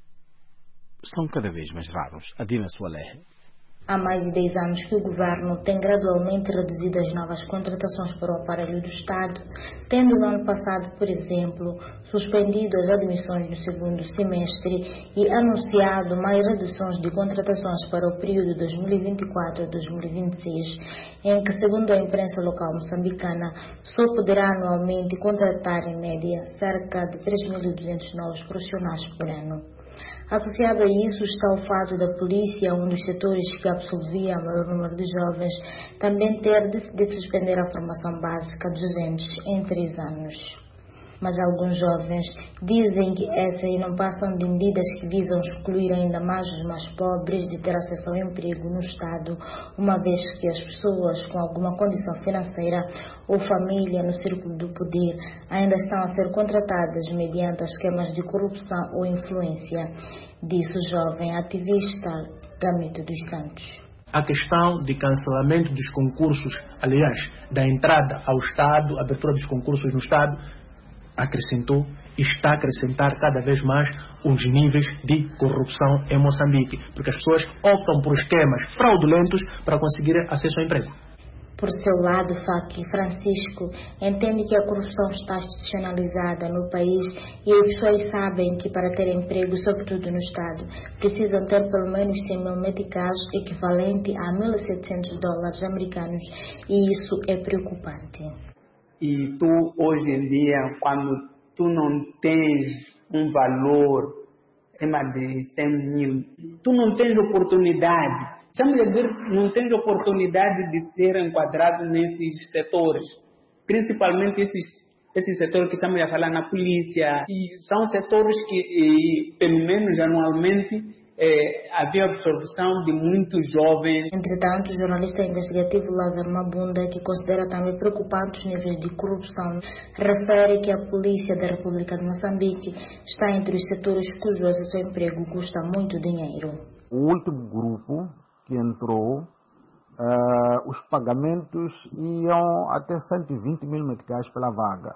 são cada vez mais raros. A Dina Soaler. Há mais de dez anos que o governo tem gradualmente reduzido as novas contratações para o aparelho do Estado, tendo no ano passado, por exemplo, suspendido as admissões no segundo semestre e anunciado mais reduções de contratações para o período dois mil e vinte e quatro a dois mil e vinte e seis, em que, segundo a imprensa local moçambicana, só poderá anualmente contratar, em média, cerca de três mil e duzentos novos profissionais por ano. Associado a isso está o fato da polícia, um dos setores que absolvia o maior número de jovens, também ter decidido suspender a formação básica dos agentes em três anos. Mas alguns jovens dizem que essas não passam de medidas que visam excluir ainda mais os mais pobres de ter acesso ao emprego no Estado, uma vez que as pessoas com alguma condição financeira ou família no círculo do poder ainda estão a ser contratadas mediante esquemas de corrupção ou influência, disse o jovem ativista Gamito dos Santos. A questão de cancelamento dos concursos, aliás, da entrada ao Estado, abertura dos concursos no Estado, acrescentou e está a acrescentar cada vez mais os níveis de corrupção em Moçambique, porque as pessoas optam por esquemas fraudulentos para conseguir acesso ao emprego. Por seu lado, Faki Francisco entende que a corrupção está institucionalizada no país e as pessoas sabem que para ter emprego, sobretudo no Estado, precisam ter pelo menos cem mil meticais, equivalente a mil e setecentos dólares americanos, e isso é preocupante. E tu, hoje em dia, quando tu não tens um valor acima de cem mil, tu não tens oportunidade. Estamos a dizer, não tens oportunidade de ser enquadrado nesses setores. Principalmente esses, esses setores que estamos a falar na polícia. E são setores que, e, pelo menos anualmente, É, havia absorção de muitos jovens. Entretanto, o jornalista investigativo Lázaro Mabunda, que considera também preocupantes os níveis de corrupção, refere que a Polícia da República de Moçambique está entre os setores cujo acesso ao emprego custa muito dinheiro. O último grupo que entrou, uh, os pagamentos iam até cento e vinte mil meticais pela vaga.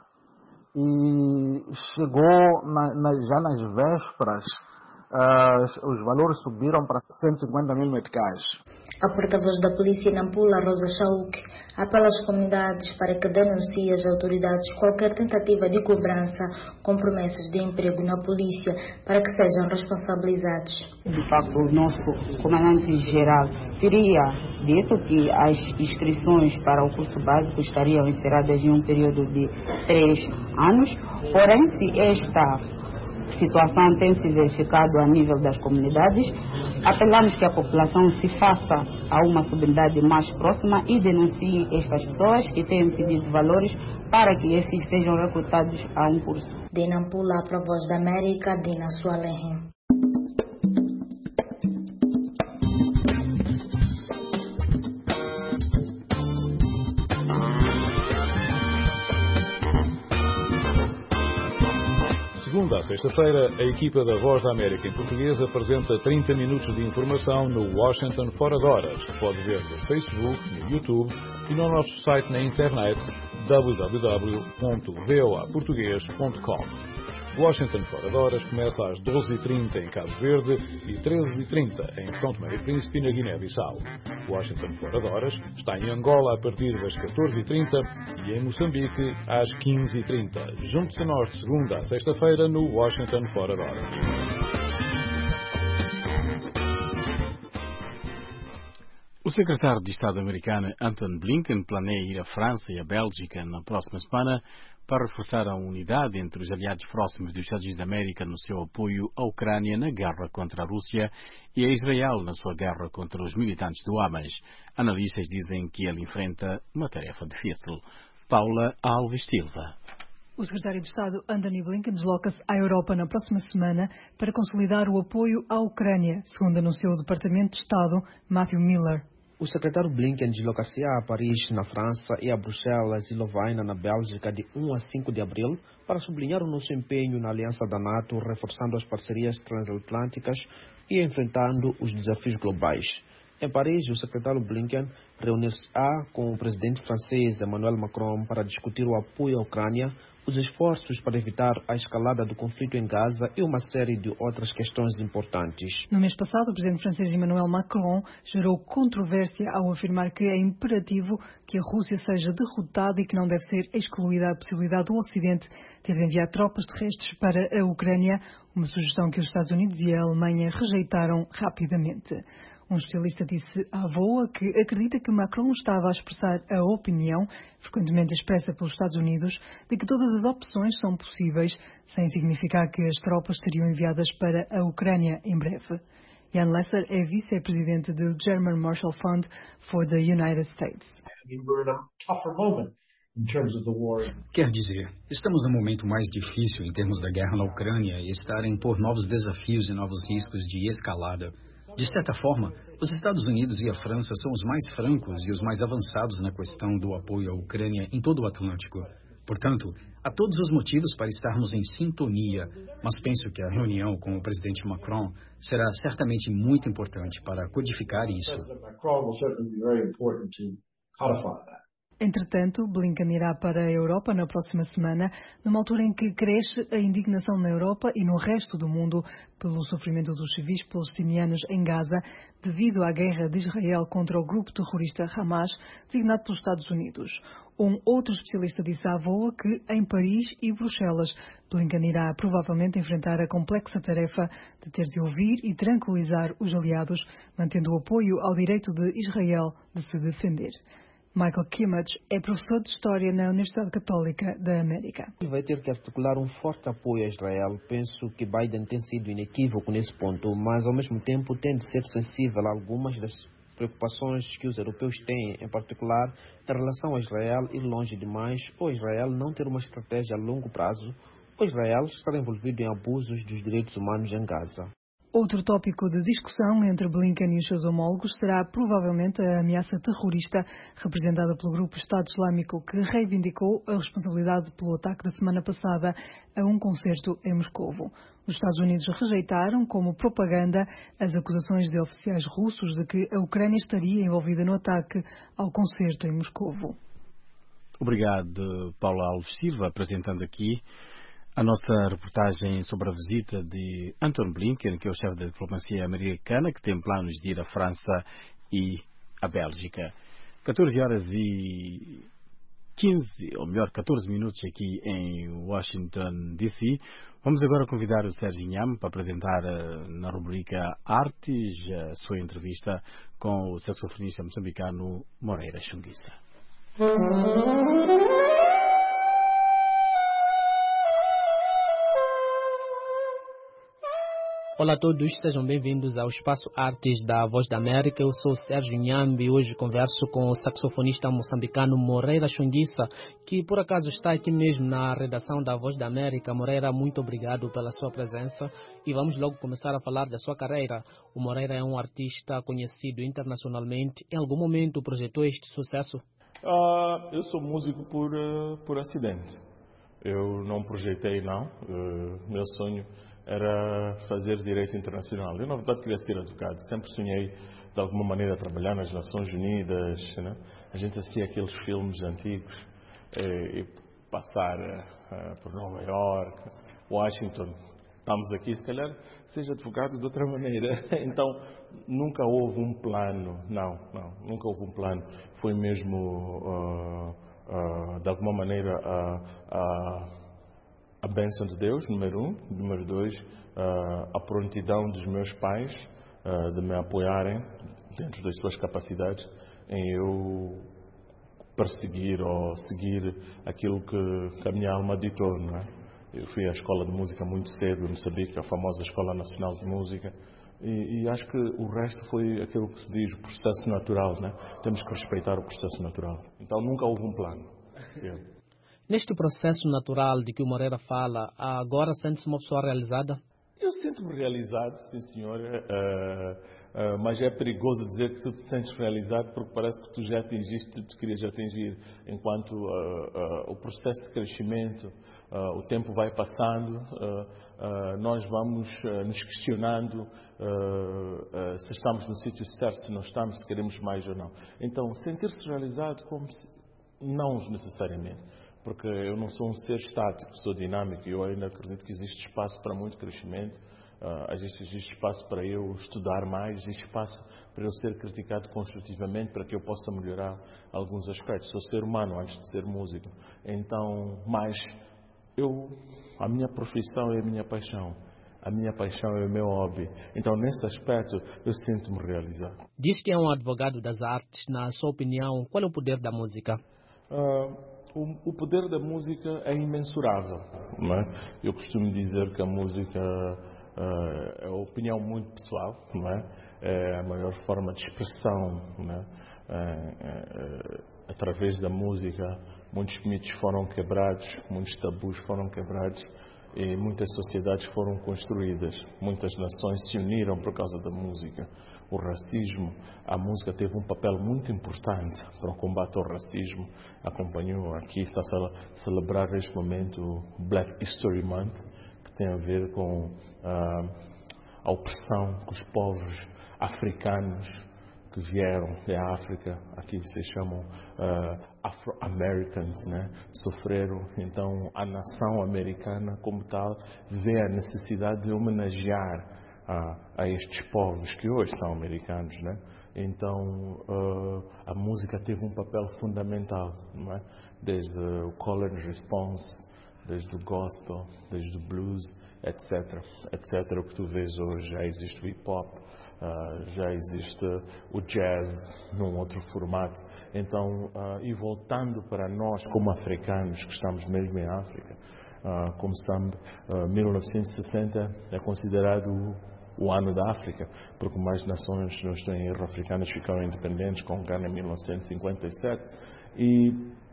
E chegou na, na, já nas vésperas, Uh, os valores subiram para cento e cinquenta mil meticais. A porta-voz da polícia em Nampula, Rosa Chauk, apela às comunidades para que denunciem às autoridades qualquer tentativa de cobrança com promessas de emprego na polícia para que sejam responsabilizados. De facto, o nosso comandante-geral teria dito que as inscrições para o curso básico estariam encerradas em um período de três anos, porém, se esta situação tem se verificado a nível das comunidades, apelamos que a população se faça a uma comunidade mais próxima e denuncie estas pessoas que têm pedido valores para que esses sejam recrutados a um curso. De Nampula, para a Voz da América, Dina Soaler. Segundo segunda a sexta-feira, a equipa da Voz da América em português apresenta trinta minutos de informação no Washington Fora de Horas, que pode ver no Facebook, no YouTube e no nosso site na internet w w w ponto v o a português ponto com. Washington Fora de Horas começa às doze e trinta em Cabo Verde e treze e trinta em São Tomé e Príncipe, na Guiné-Bissau. Washington Fora de Horas está em Angola a partir das catorze e trinta e em Moçambique às quinze e trinta. Junte-se a nós de segunda a sexta-feira no Washington Fora de Horas. O secretário de Estado americano Antony Blinken planeia ir à França e à Bélgica na próxima semana para reforçar a unidade entre os aliados próximos dos Estados Unidos da América no seu apoio à Ucrânia na guerra contra a Rússia e a Israel na sua guerra contra os militantes do Hamas. Analistas dizem que ele enfrenta uma tarefa difícil. Paula Alves Silva. O secretário de Estado Antony Blinken desloca-se à Europa na próxima semana para consolidar o apoio à Ucrânia, segundo anunciou o Departamento de Estado Matthew Miller. O secretário Blinken deslocar-se-á a Paris, na França, e a Bruxelas e Lovaina, na Bélgica, de um a cinco de abril, para sublinhar o nosso empenho na aliança da NATO, reforçando as parcerias transatlânticas e enfrentando os desafios globais. Em Paris, o secretário Blinken reunir-se-á com o presidente francês Emmanuel Macron para discutir o apoio à Ucrânia, os esforços para evitar a escalada do conflito em Gaza e uma série de outras questões importantes. No mês passado, o presidente francês Emmanuel Macron gerou controvérsia ao afirmar que é imperativo que a Rússia seja derrotada e que não deve ser excluída a possibilidade do Ocidente ter de enviar tropas terrestres para a Ucrânia, uma sugestão que os Estados Unidos e a Alemanha rejeitaram rapidamente. Um especialista disse à V O A que acredita que Macron estava a expressar a opinião, frequentemente expressa pelos Estados Unidos, de que todas as opções são possíveis, sem significar que as tropas seriam enviadas para a Ucrânia em breve. Jan Lesser é vice-presidente do German Marshall Fund for the United States. Quer dizer, estamos num momento mais difícil em termos da guerra na Ucrânia e está a impor novos desafios e novos riscos de escalada. De certa forma, os Estados Unidos e a França são os mais francos e os mais avançados na questão do apoio à Ucrânia em todo o Atlântico. Portanto, há todos os motivos para estarmos em sintonia, mas penso que a reunião com o presidente Macron será certamente muito importante para codificar isso. Entretanto, Blinken irá para a Europa na próxima semana, numa altura em que cresce a indignação na Europa e no resto do mundo pelo sofrimento dos civis palestinianos em Gaza, devido à guerra de Israel contra o grupo terrorista Hamas, designado pelos Estados Unidos. Um outro especialista disse à V O A que, em Paris e Bruxelas, Blinken irá provavelmente enfrentar a complexa tarefa de ter de ouvir e tranquilizar os aliados, mantendo o apoio ao direito de Israel de se defender. Michael Kimmage é professor de História na Universidade Católica da América. Vai ter que articular um forte apoio a Israel. Penso que Biden tem sido inequívoco nesse ponto, mas ao mesmo tempo tem de ser sensível a algumas das preocupações que os europeus têm, em particular em relação a Israel ir longe demais, ou Israel não ter uma estratégia a longo prazo, ou Israel estar envolvido em abusos dos direitos humanos em Gaza. Outro tópico de discussão entre Blinken e os seus homólogos será provavelmente a ameaça terrorista representada pelo grupo Estado Islâmico, que reivindicou a responsabilidade pelo ataque da semana passada a um concerto em Moscovo. Os Estados Unidos rejeitaram como propaganda as acusações de oficiais russos de que a Ucrânia estaria envolvida no ataque ao concerto em Moscovo. Obrigado, Paula Alves Silva, apresentando aqui a nossa reportagem sobre a visita de Antony Blinken, que é o chefe da diplomacia americana, que tem planos de ir à França e à Bélgica. catorze horas e quinze, ou melhor, catorze minutos aqui em Washington, D C Vamos agora convidar o Sérgio Inhame para apresentar na rubrica Artes a sua entrevista com o saxofonista moçambicano Moreira Xunguissa. Olá a todos, sejam bem-vindos ao Espaço Artes da Voz da América. Eu sou o Sérgio Inhambi e hoje converso com o saxofonista moçambicano Moreira Xunguissa, que por acaso está aqui mesmo na redação da Voz da América. Moreira, muito obrigado pela sua presença e vamos logo começar a falar da sua carreira. O Moreira é um artista conhecido internacionalmente. Em algum momento projetou este sucesso? Uh, eu sou músico por, uh, por acidente. Eu não projetei, não. Uh, meu sonho era fazer direito internacional. Eu, na verdade, queria ser advogado. Sempre sonhei, de alguma maneira, trabalhar nas Nações Unidas. Né? A gente assistia aqueles filmes antigos e, e passar uh, por Nova York, Washington. Estamos aqui, se calhar, seja advogado de outra maneira. Então, nunca houve um plano. Não, não. Nunca houve um plano. Foi mesmo, uh, uh, de alguma maneira, uh, uh, a bênção de Deus, número um. Número dois, uh, a prontidão dos meus pais uh, de me apoiarem dentro das suas capacidades em eu perseguir ou seguir aquilo que, que a minha alma ditou, não é? Eu fui à escola de música muito cedo, em Moçambique, a famosa Escola Nacional de Música, e, e acho que o resto foi aquilo que se diz, o processo natural, né? Temos que respeitar o processo natural. Então nunca houve um plano. Eu. Neste processo natural de que o Moreira fala, agora sente-se uma pessoa realizada? Eu sinto-me realizado, sim senhora, uh, uh, mas é perigoso dizer que tu te sentes realizado porque parece que tu já atingiste o que tu querias atingir, enquanto uh, uh, o processo de crescimento, uh, o tempo vai passando, uh, uh, nós vamos uh, nos questionando uh, uh, se estamos no sítio certo, se não estamos, se queremos mais ou não. Então, sentir-se realizado como se... não necessariamente. Porque eu não sou um ser estático, sou dinâmico e eu ainda acredito que existe espaço para muito crescimento, uh, existe, existe espaço para eu estudar mais, existe espaço para eu ser criticado construtivamente, para que eu possa melhorar alguns aspectos. Sou ser humano antes de ser músico. Então, mas eu, a minha profissão é a minha paixão. A minha paixão é o meu hobby. Então, nesse aspecto, eu sinto-me realizado. Diz que é um advogado das artes. Na sua opinião, qual é o poder da música? Uh, O, o poder da música é imensurável, não é? Eu costumo dizer que a música uh, é uma opinião muito pessoal, não é? É a maior forma de expressão, não é? É, é, é, através da música, muitos mitos foram quebrados, muitos tabus foram quebrados e muitas sociedades foram construídas, muitas nações se uniram por causa da música. O racismo, a música teve um papel muito importante para o combate ao racismo. Acompanhou aqui, está a celebrar neste momento o Black History Month, que tem a ver com uh, a opressão que os povos africanos que vieram da África, aqui se chamam uh, Afro-Americans, né? Sofreram. Então, a nação americana, como tal, vê a necessidade de homenagear A, a estes povos que hoje são americanos, né? Então uh, a música teve um papel fundamental, não é? Desde o call and response, desde o gospel, desde o blues, etc, etc. O que tu vês hoje, já existe o hip hop, uh, já existe o jazz num outro formato. Então, uh, e voltando para nós como africanos que estamos mesmo em África, uh, como sabe, uh, mil novecentos e sessenta é considerado o o ano da África, porque mais nações, não estou em erro, africanas ficaram independentes, com Ghana em mil novecentos e cinquenta e sete, e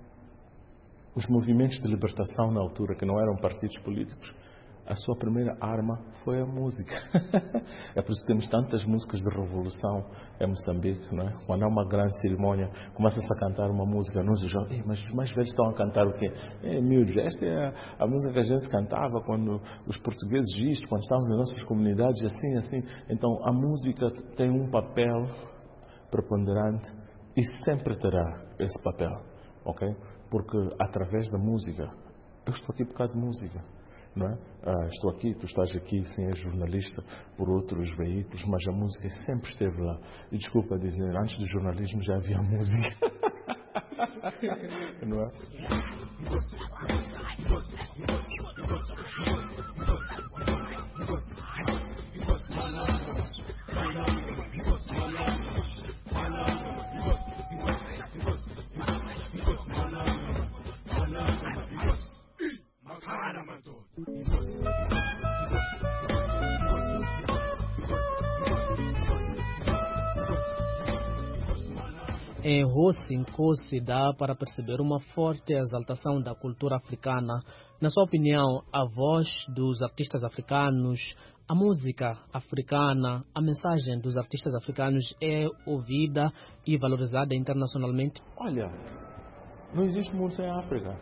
os movimentos de libertação na altura, que não eram partidos políticos, a sua primeira arma foi a música. É por isso que temos tantas músicas de revolução em Moçambique, não é? Quando há uma grande cerimônia, começa-se a cantar uma música, nós os jovens, mas os mais velhos estão a cantar o quê? É, miúdos, esta é a, a música que a gente cantava quando os portugueses isto, quando estavam nas nossas comunidades, assim, assim. Então, a música tem um papel preponderante e sempre terá esse papel, ok? Porque através da música, eu estou aqui por causa de música. Não é? Ah, estou aqui, tu estás aqui, sim, és jornalista por outros veículos, mas a música sempre esteve lá. E desculpa dizer, antes do jornalismo já havia música. Não é? Em Rossi dá para perceber uma forte exaltação da cultura africana. Na sua opinião, a voz dos artistas africanos, a música africana, a mensagem dos artistas africanos é ouvida e valorizada internacionalmente? Olha, não existe mundo sem África.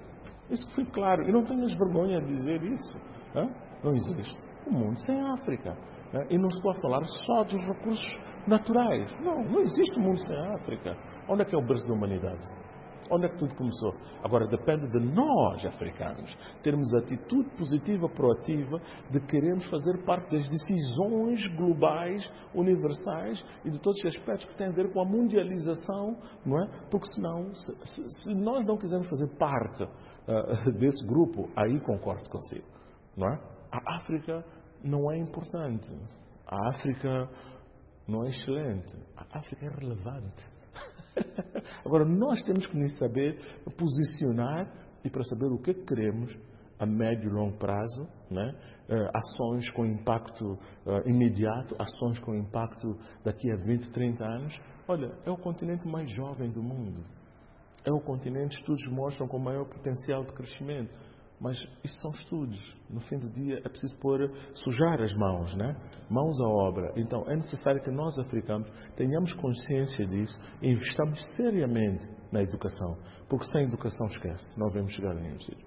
Isso foi claro. E não tenhas vergonha de dizer isso. Hein? Não existe um mundo sem África. Hein? E não estou a falar só dos recursos naturais. Não, não existe um mundo sem África. Onde é que é o berço da humanidade? Onde é que tudo começou? Agora depende de nós, africanos, termos atitude positiva, proativa, de querermos fazer parte das decisões globais, universais e de todos os aspectos que têm a ver com a mundialização, não é? Porque senão, se, se, se nós não quisermos fazer parte uh, desse grupo, aí concordo consigo, não é? A África não é importante. A África não é excelente. A África é relevante. Agora, nós temos que nos saber posicionar e para saber o que queremos a médio e longo prazo, né? uh, ações com impacto uh, imediato, ações com impacto daqui a vinte, trinta anos. Olha, é o continente mais jovem do mundo. É o continente, estudos mostram, com maior potencial de crescimento. Mas isso são estudos. No fim do dia é preciso pôr, sujar as mãos, né? Mãos à obra. Então é necessário que nós, africanos, tenhamos consciência disso e investamos seriamente na educação. Porque sem educação, esquece, não vamos chegar a nenhum sítio.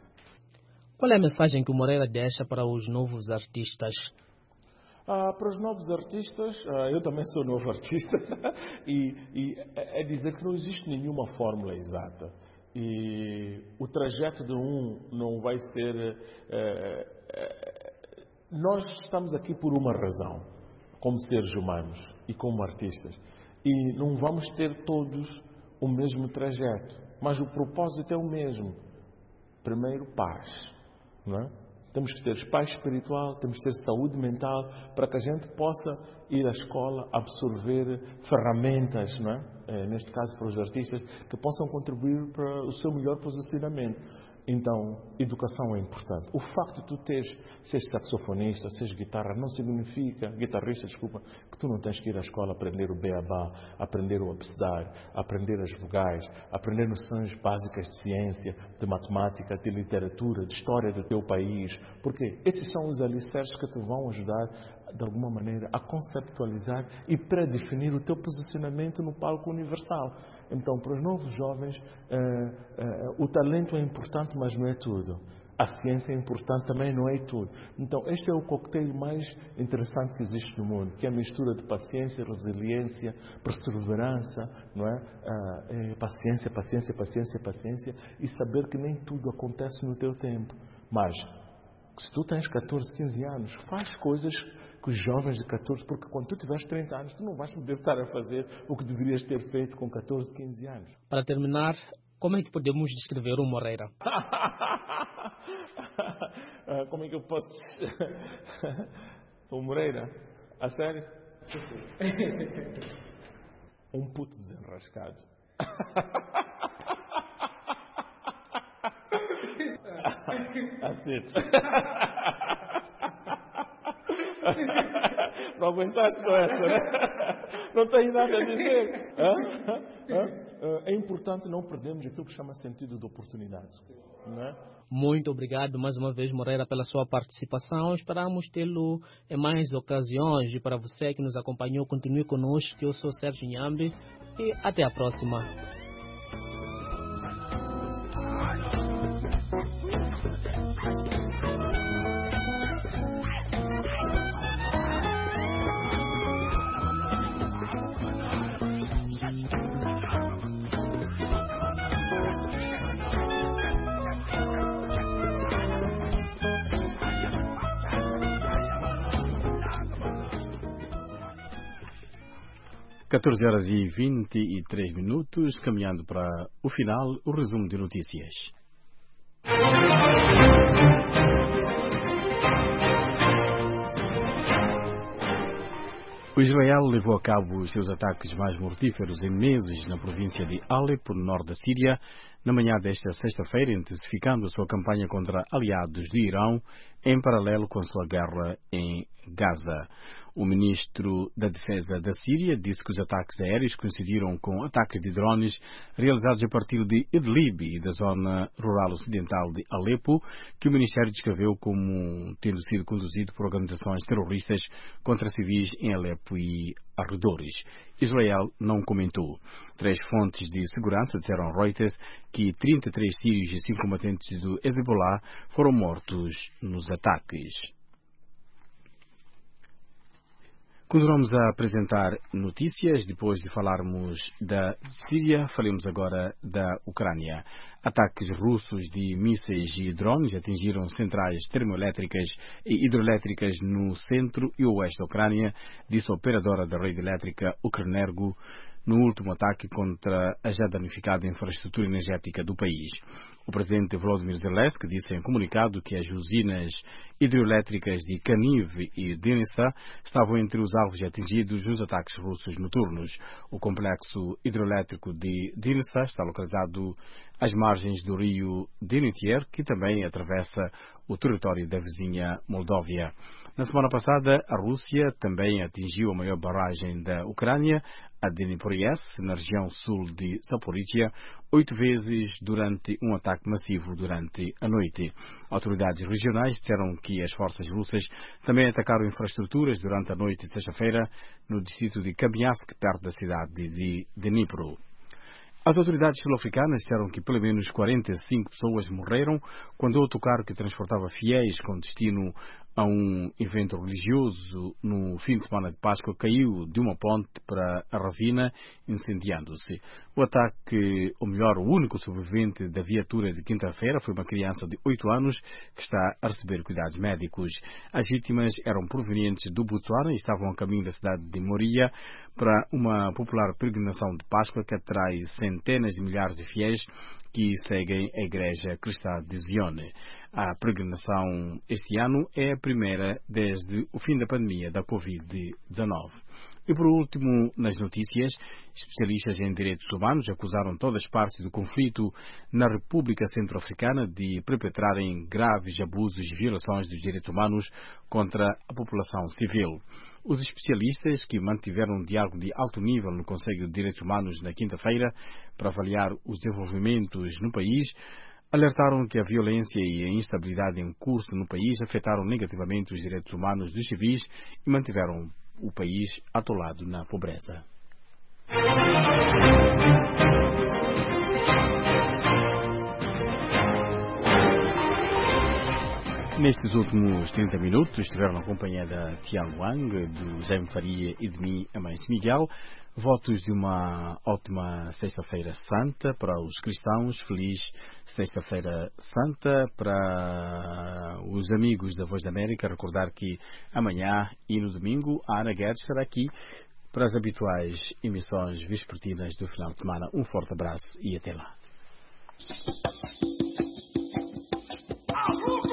Qual é a mensagem que o Moreira deixa para os novos artistas? Ah, para os novos artistas, ah, eu também sou novo artista, e, e é dizer que não existe nenhuma fórmula exata. E o trajeto de um não vai ser... É, é, nós estamos aqui por uma razão, como seres humanos e como artistas. E não vamos ter todos o mesmo trajeto, mas o propósito é o mesmo. Primeiro, paz, não é? Temos que ter paz espiritual, temos que ter saúde mental, para que a gente possa ir à escola, absorver ferramentas, não é? É, neste caso para os artistas, que possam contribuir para o seu melhor posicionamento. Então, educação é importante. O facto de tu teres, seres saxofonista, seres guitarra, não significa, guitarrista, desculpa, que tu não tens que ir à escola aprender o beabá, aprender o abecedar, aprender as vogais, aprender noções básicas de ciência, de matemática, de literatura, de história do teu país. Porque esses são os alicerces que te vão ajudar, de alguma maneira, a conceptualizar e predefinir o teu posicionamento no palco universal. Então, para os novos jovens, uh, uh, o talento é importante, mas não é tudo. A ciência é importante, também não é tudo. Então, este é o coquetel mais interessante que existe no mundo, que é a mistura de paciência, resiliência, perseverança, não é? Uh, é paciência, paciência, paciência, paciência, e saber que nem tudo acontece no teu tempo. Mas, se tu tens catorze, quinze anos, faz coisas que os jovens de catorze, porque quando tu tiveres trinta anos, tu não vais poder estar a fazer o que deverias ter feito com catorze, quinze anos. Para terminar, como é que podemos descrever o Moreira? Como é que eu posso... O Moreira? A sério? Um puto desenrascado. Aceito. Não aguentaste com essa, né? Não tenho nada a dizer. Hã? Hã? É importante não perdermos aquilo que chama sentido de oportunidade, não é? Muito obrigado mais uma vez, Moreira, pela sua participação. Esperamos tê-lo em mais ocasiões. E para você que nos acompanhou, continue conosco. Eu sou Sérgio Nhambe e até a próxima. catorze horas e vinte e três minutos, caminhando para o final, o resumo de notícias. O Israel levou a cabo os seus ataques mais mortíferos em meses na província de Alepo, no norte da Síria, na manhã desta sexta-feira, intensificando a sua campanha contra aliados de Irão, em paralelo com a sua guerra em Gaza. O ministro da Defesa da Síria disse que os ataques aéreos coincidiram com ataques de drones realizados a partir de Idlib e da zona rural ocidental de Alepo, que o Ministério descreveu como tendo sido conduzido por organizações terroristas contra civis em Alepo e arredores. Israel não comentou. Três fontes de segurança disseram a Reuters que trinta e três sírios e cinco combatentes do Hezbollah foram mortos nos ataques. Continuamos a apresentar notícias. Depois de falarmos da Síria, falemos agora da Ucrânia. Ataques russos de mísseis e drones atingiram centrais termoelétricas e hidroelétricas no centro e oeste da Ucrânia, disse a operadora da rede elétrica Ukrenergo, no último ataque contra a já danificada infraestrutura energética do país. O presidente Volodymyr Zelensky disse em comunicado que as usinas hidroelétricas de Kaniv e Denissa estavam entre os alvos atingidos nos ataques russos noturnos. O complexo hidroelétrico de Denissa está localizado às margens do rio Dnipro, que também atravessa o território da vizinha Moldóvia. Na semana passada, a Rússia também atingiu a maior barragem da Ucrânia, a Dnipro-S, na região sul de Zaporizhia, oito vezes durante um ataque massivo durante a noite. Autoridades regionais disseram que as forças russas também atacaram infraestruturas durante a noite de sexta-feira no distrito de Kamyansk, perto da cidade de Dnipro. As autoridades sul-africanas disseram que pelo menos quarenta e cinco pessoas morreram quando o autocarro que transportava fiéis com destino a um evento religioso no fim de semana de Páscoa caiu de uma ponte para a ravina, incendiando-se. O ataque, ou melhor, o único sobrevivente da viatura de quinta-feira foi uma criança de oito anos que está a receber cuidados médicos. As vítimas eram provenientes do Botsuana e estavam a caminho da cidade de Moria para uma popular peregrinação de Páscoa que atrai centenas de milhares de fiéis que seguem a Igreja Cristã de Zione. A peregrinação este ano é a primeira desde o fim da pandemia da covid dezenove. E por último, nas notícias, especialistas em direitos humanos acusaram todas as partes do conflito na República Centro-Africana de perpetrarem graves abusos e violações dos direitos humanos contra a população civil. Os especialistas, que mantiveram um diálogo de alto nível no Conselho de Direitos Humanos na quinta-feira para avaliar os desenvolvimentos no país, alertaram que a violência e a instabilidade em curso no país afetaram negativamente os direitos humanos dos civis e mantiveram o país atolado na pobreza. Nestes últimos trinta minutos estiveram na companhia da Tiago Wang, do Jaime Faria e de mim, Amâncio Miguel. Votos de uma ótima Sexta-feira Santa para os cristãos. Feliz Sexta-feira Santa para os amigos da Voz da América. Recordar que amanhã e no domingo a Ana Guedes estará aqui para as habituais emissões vespertinas do final de semana. Um forte abraço e até lá.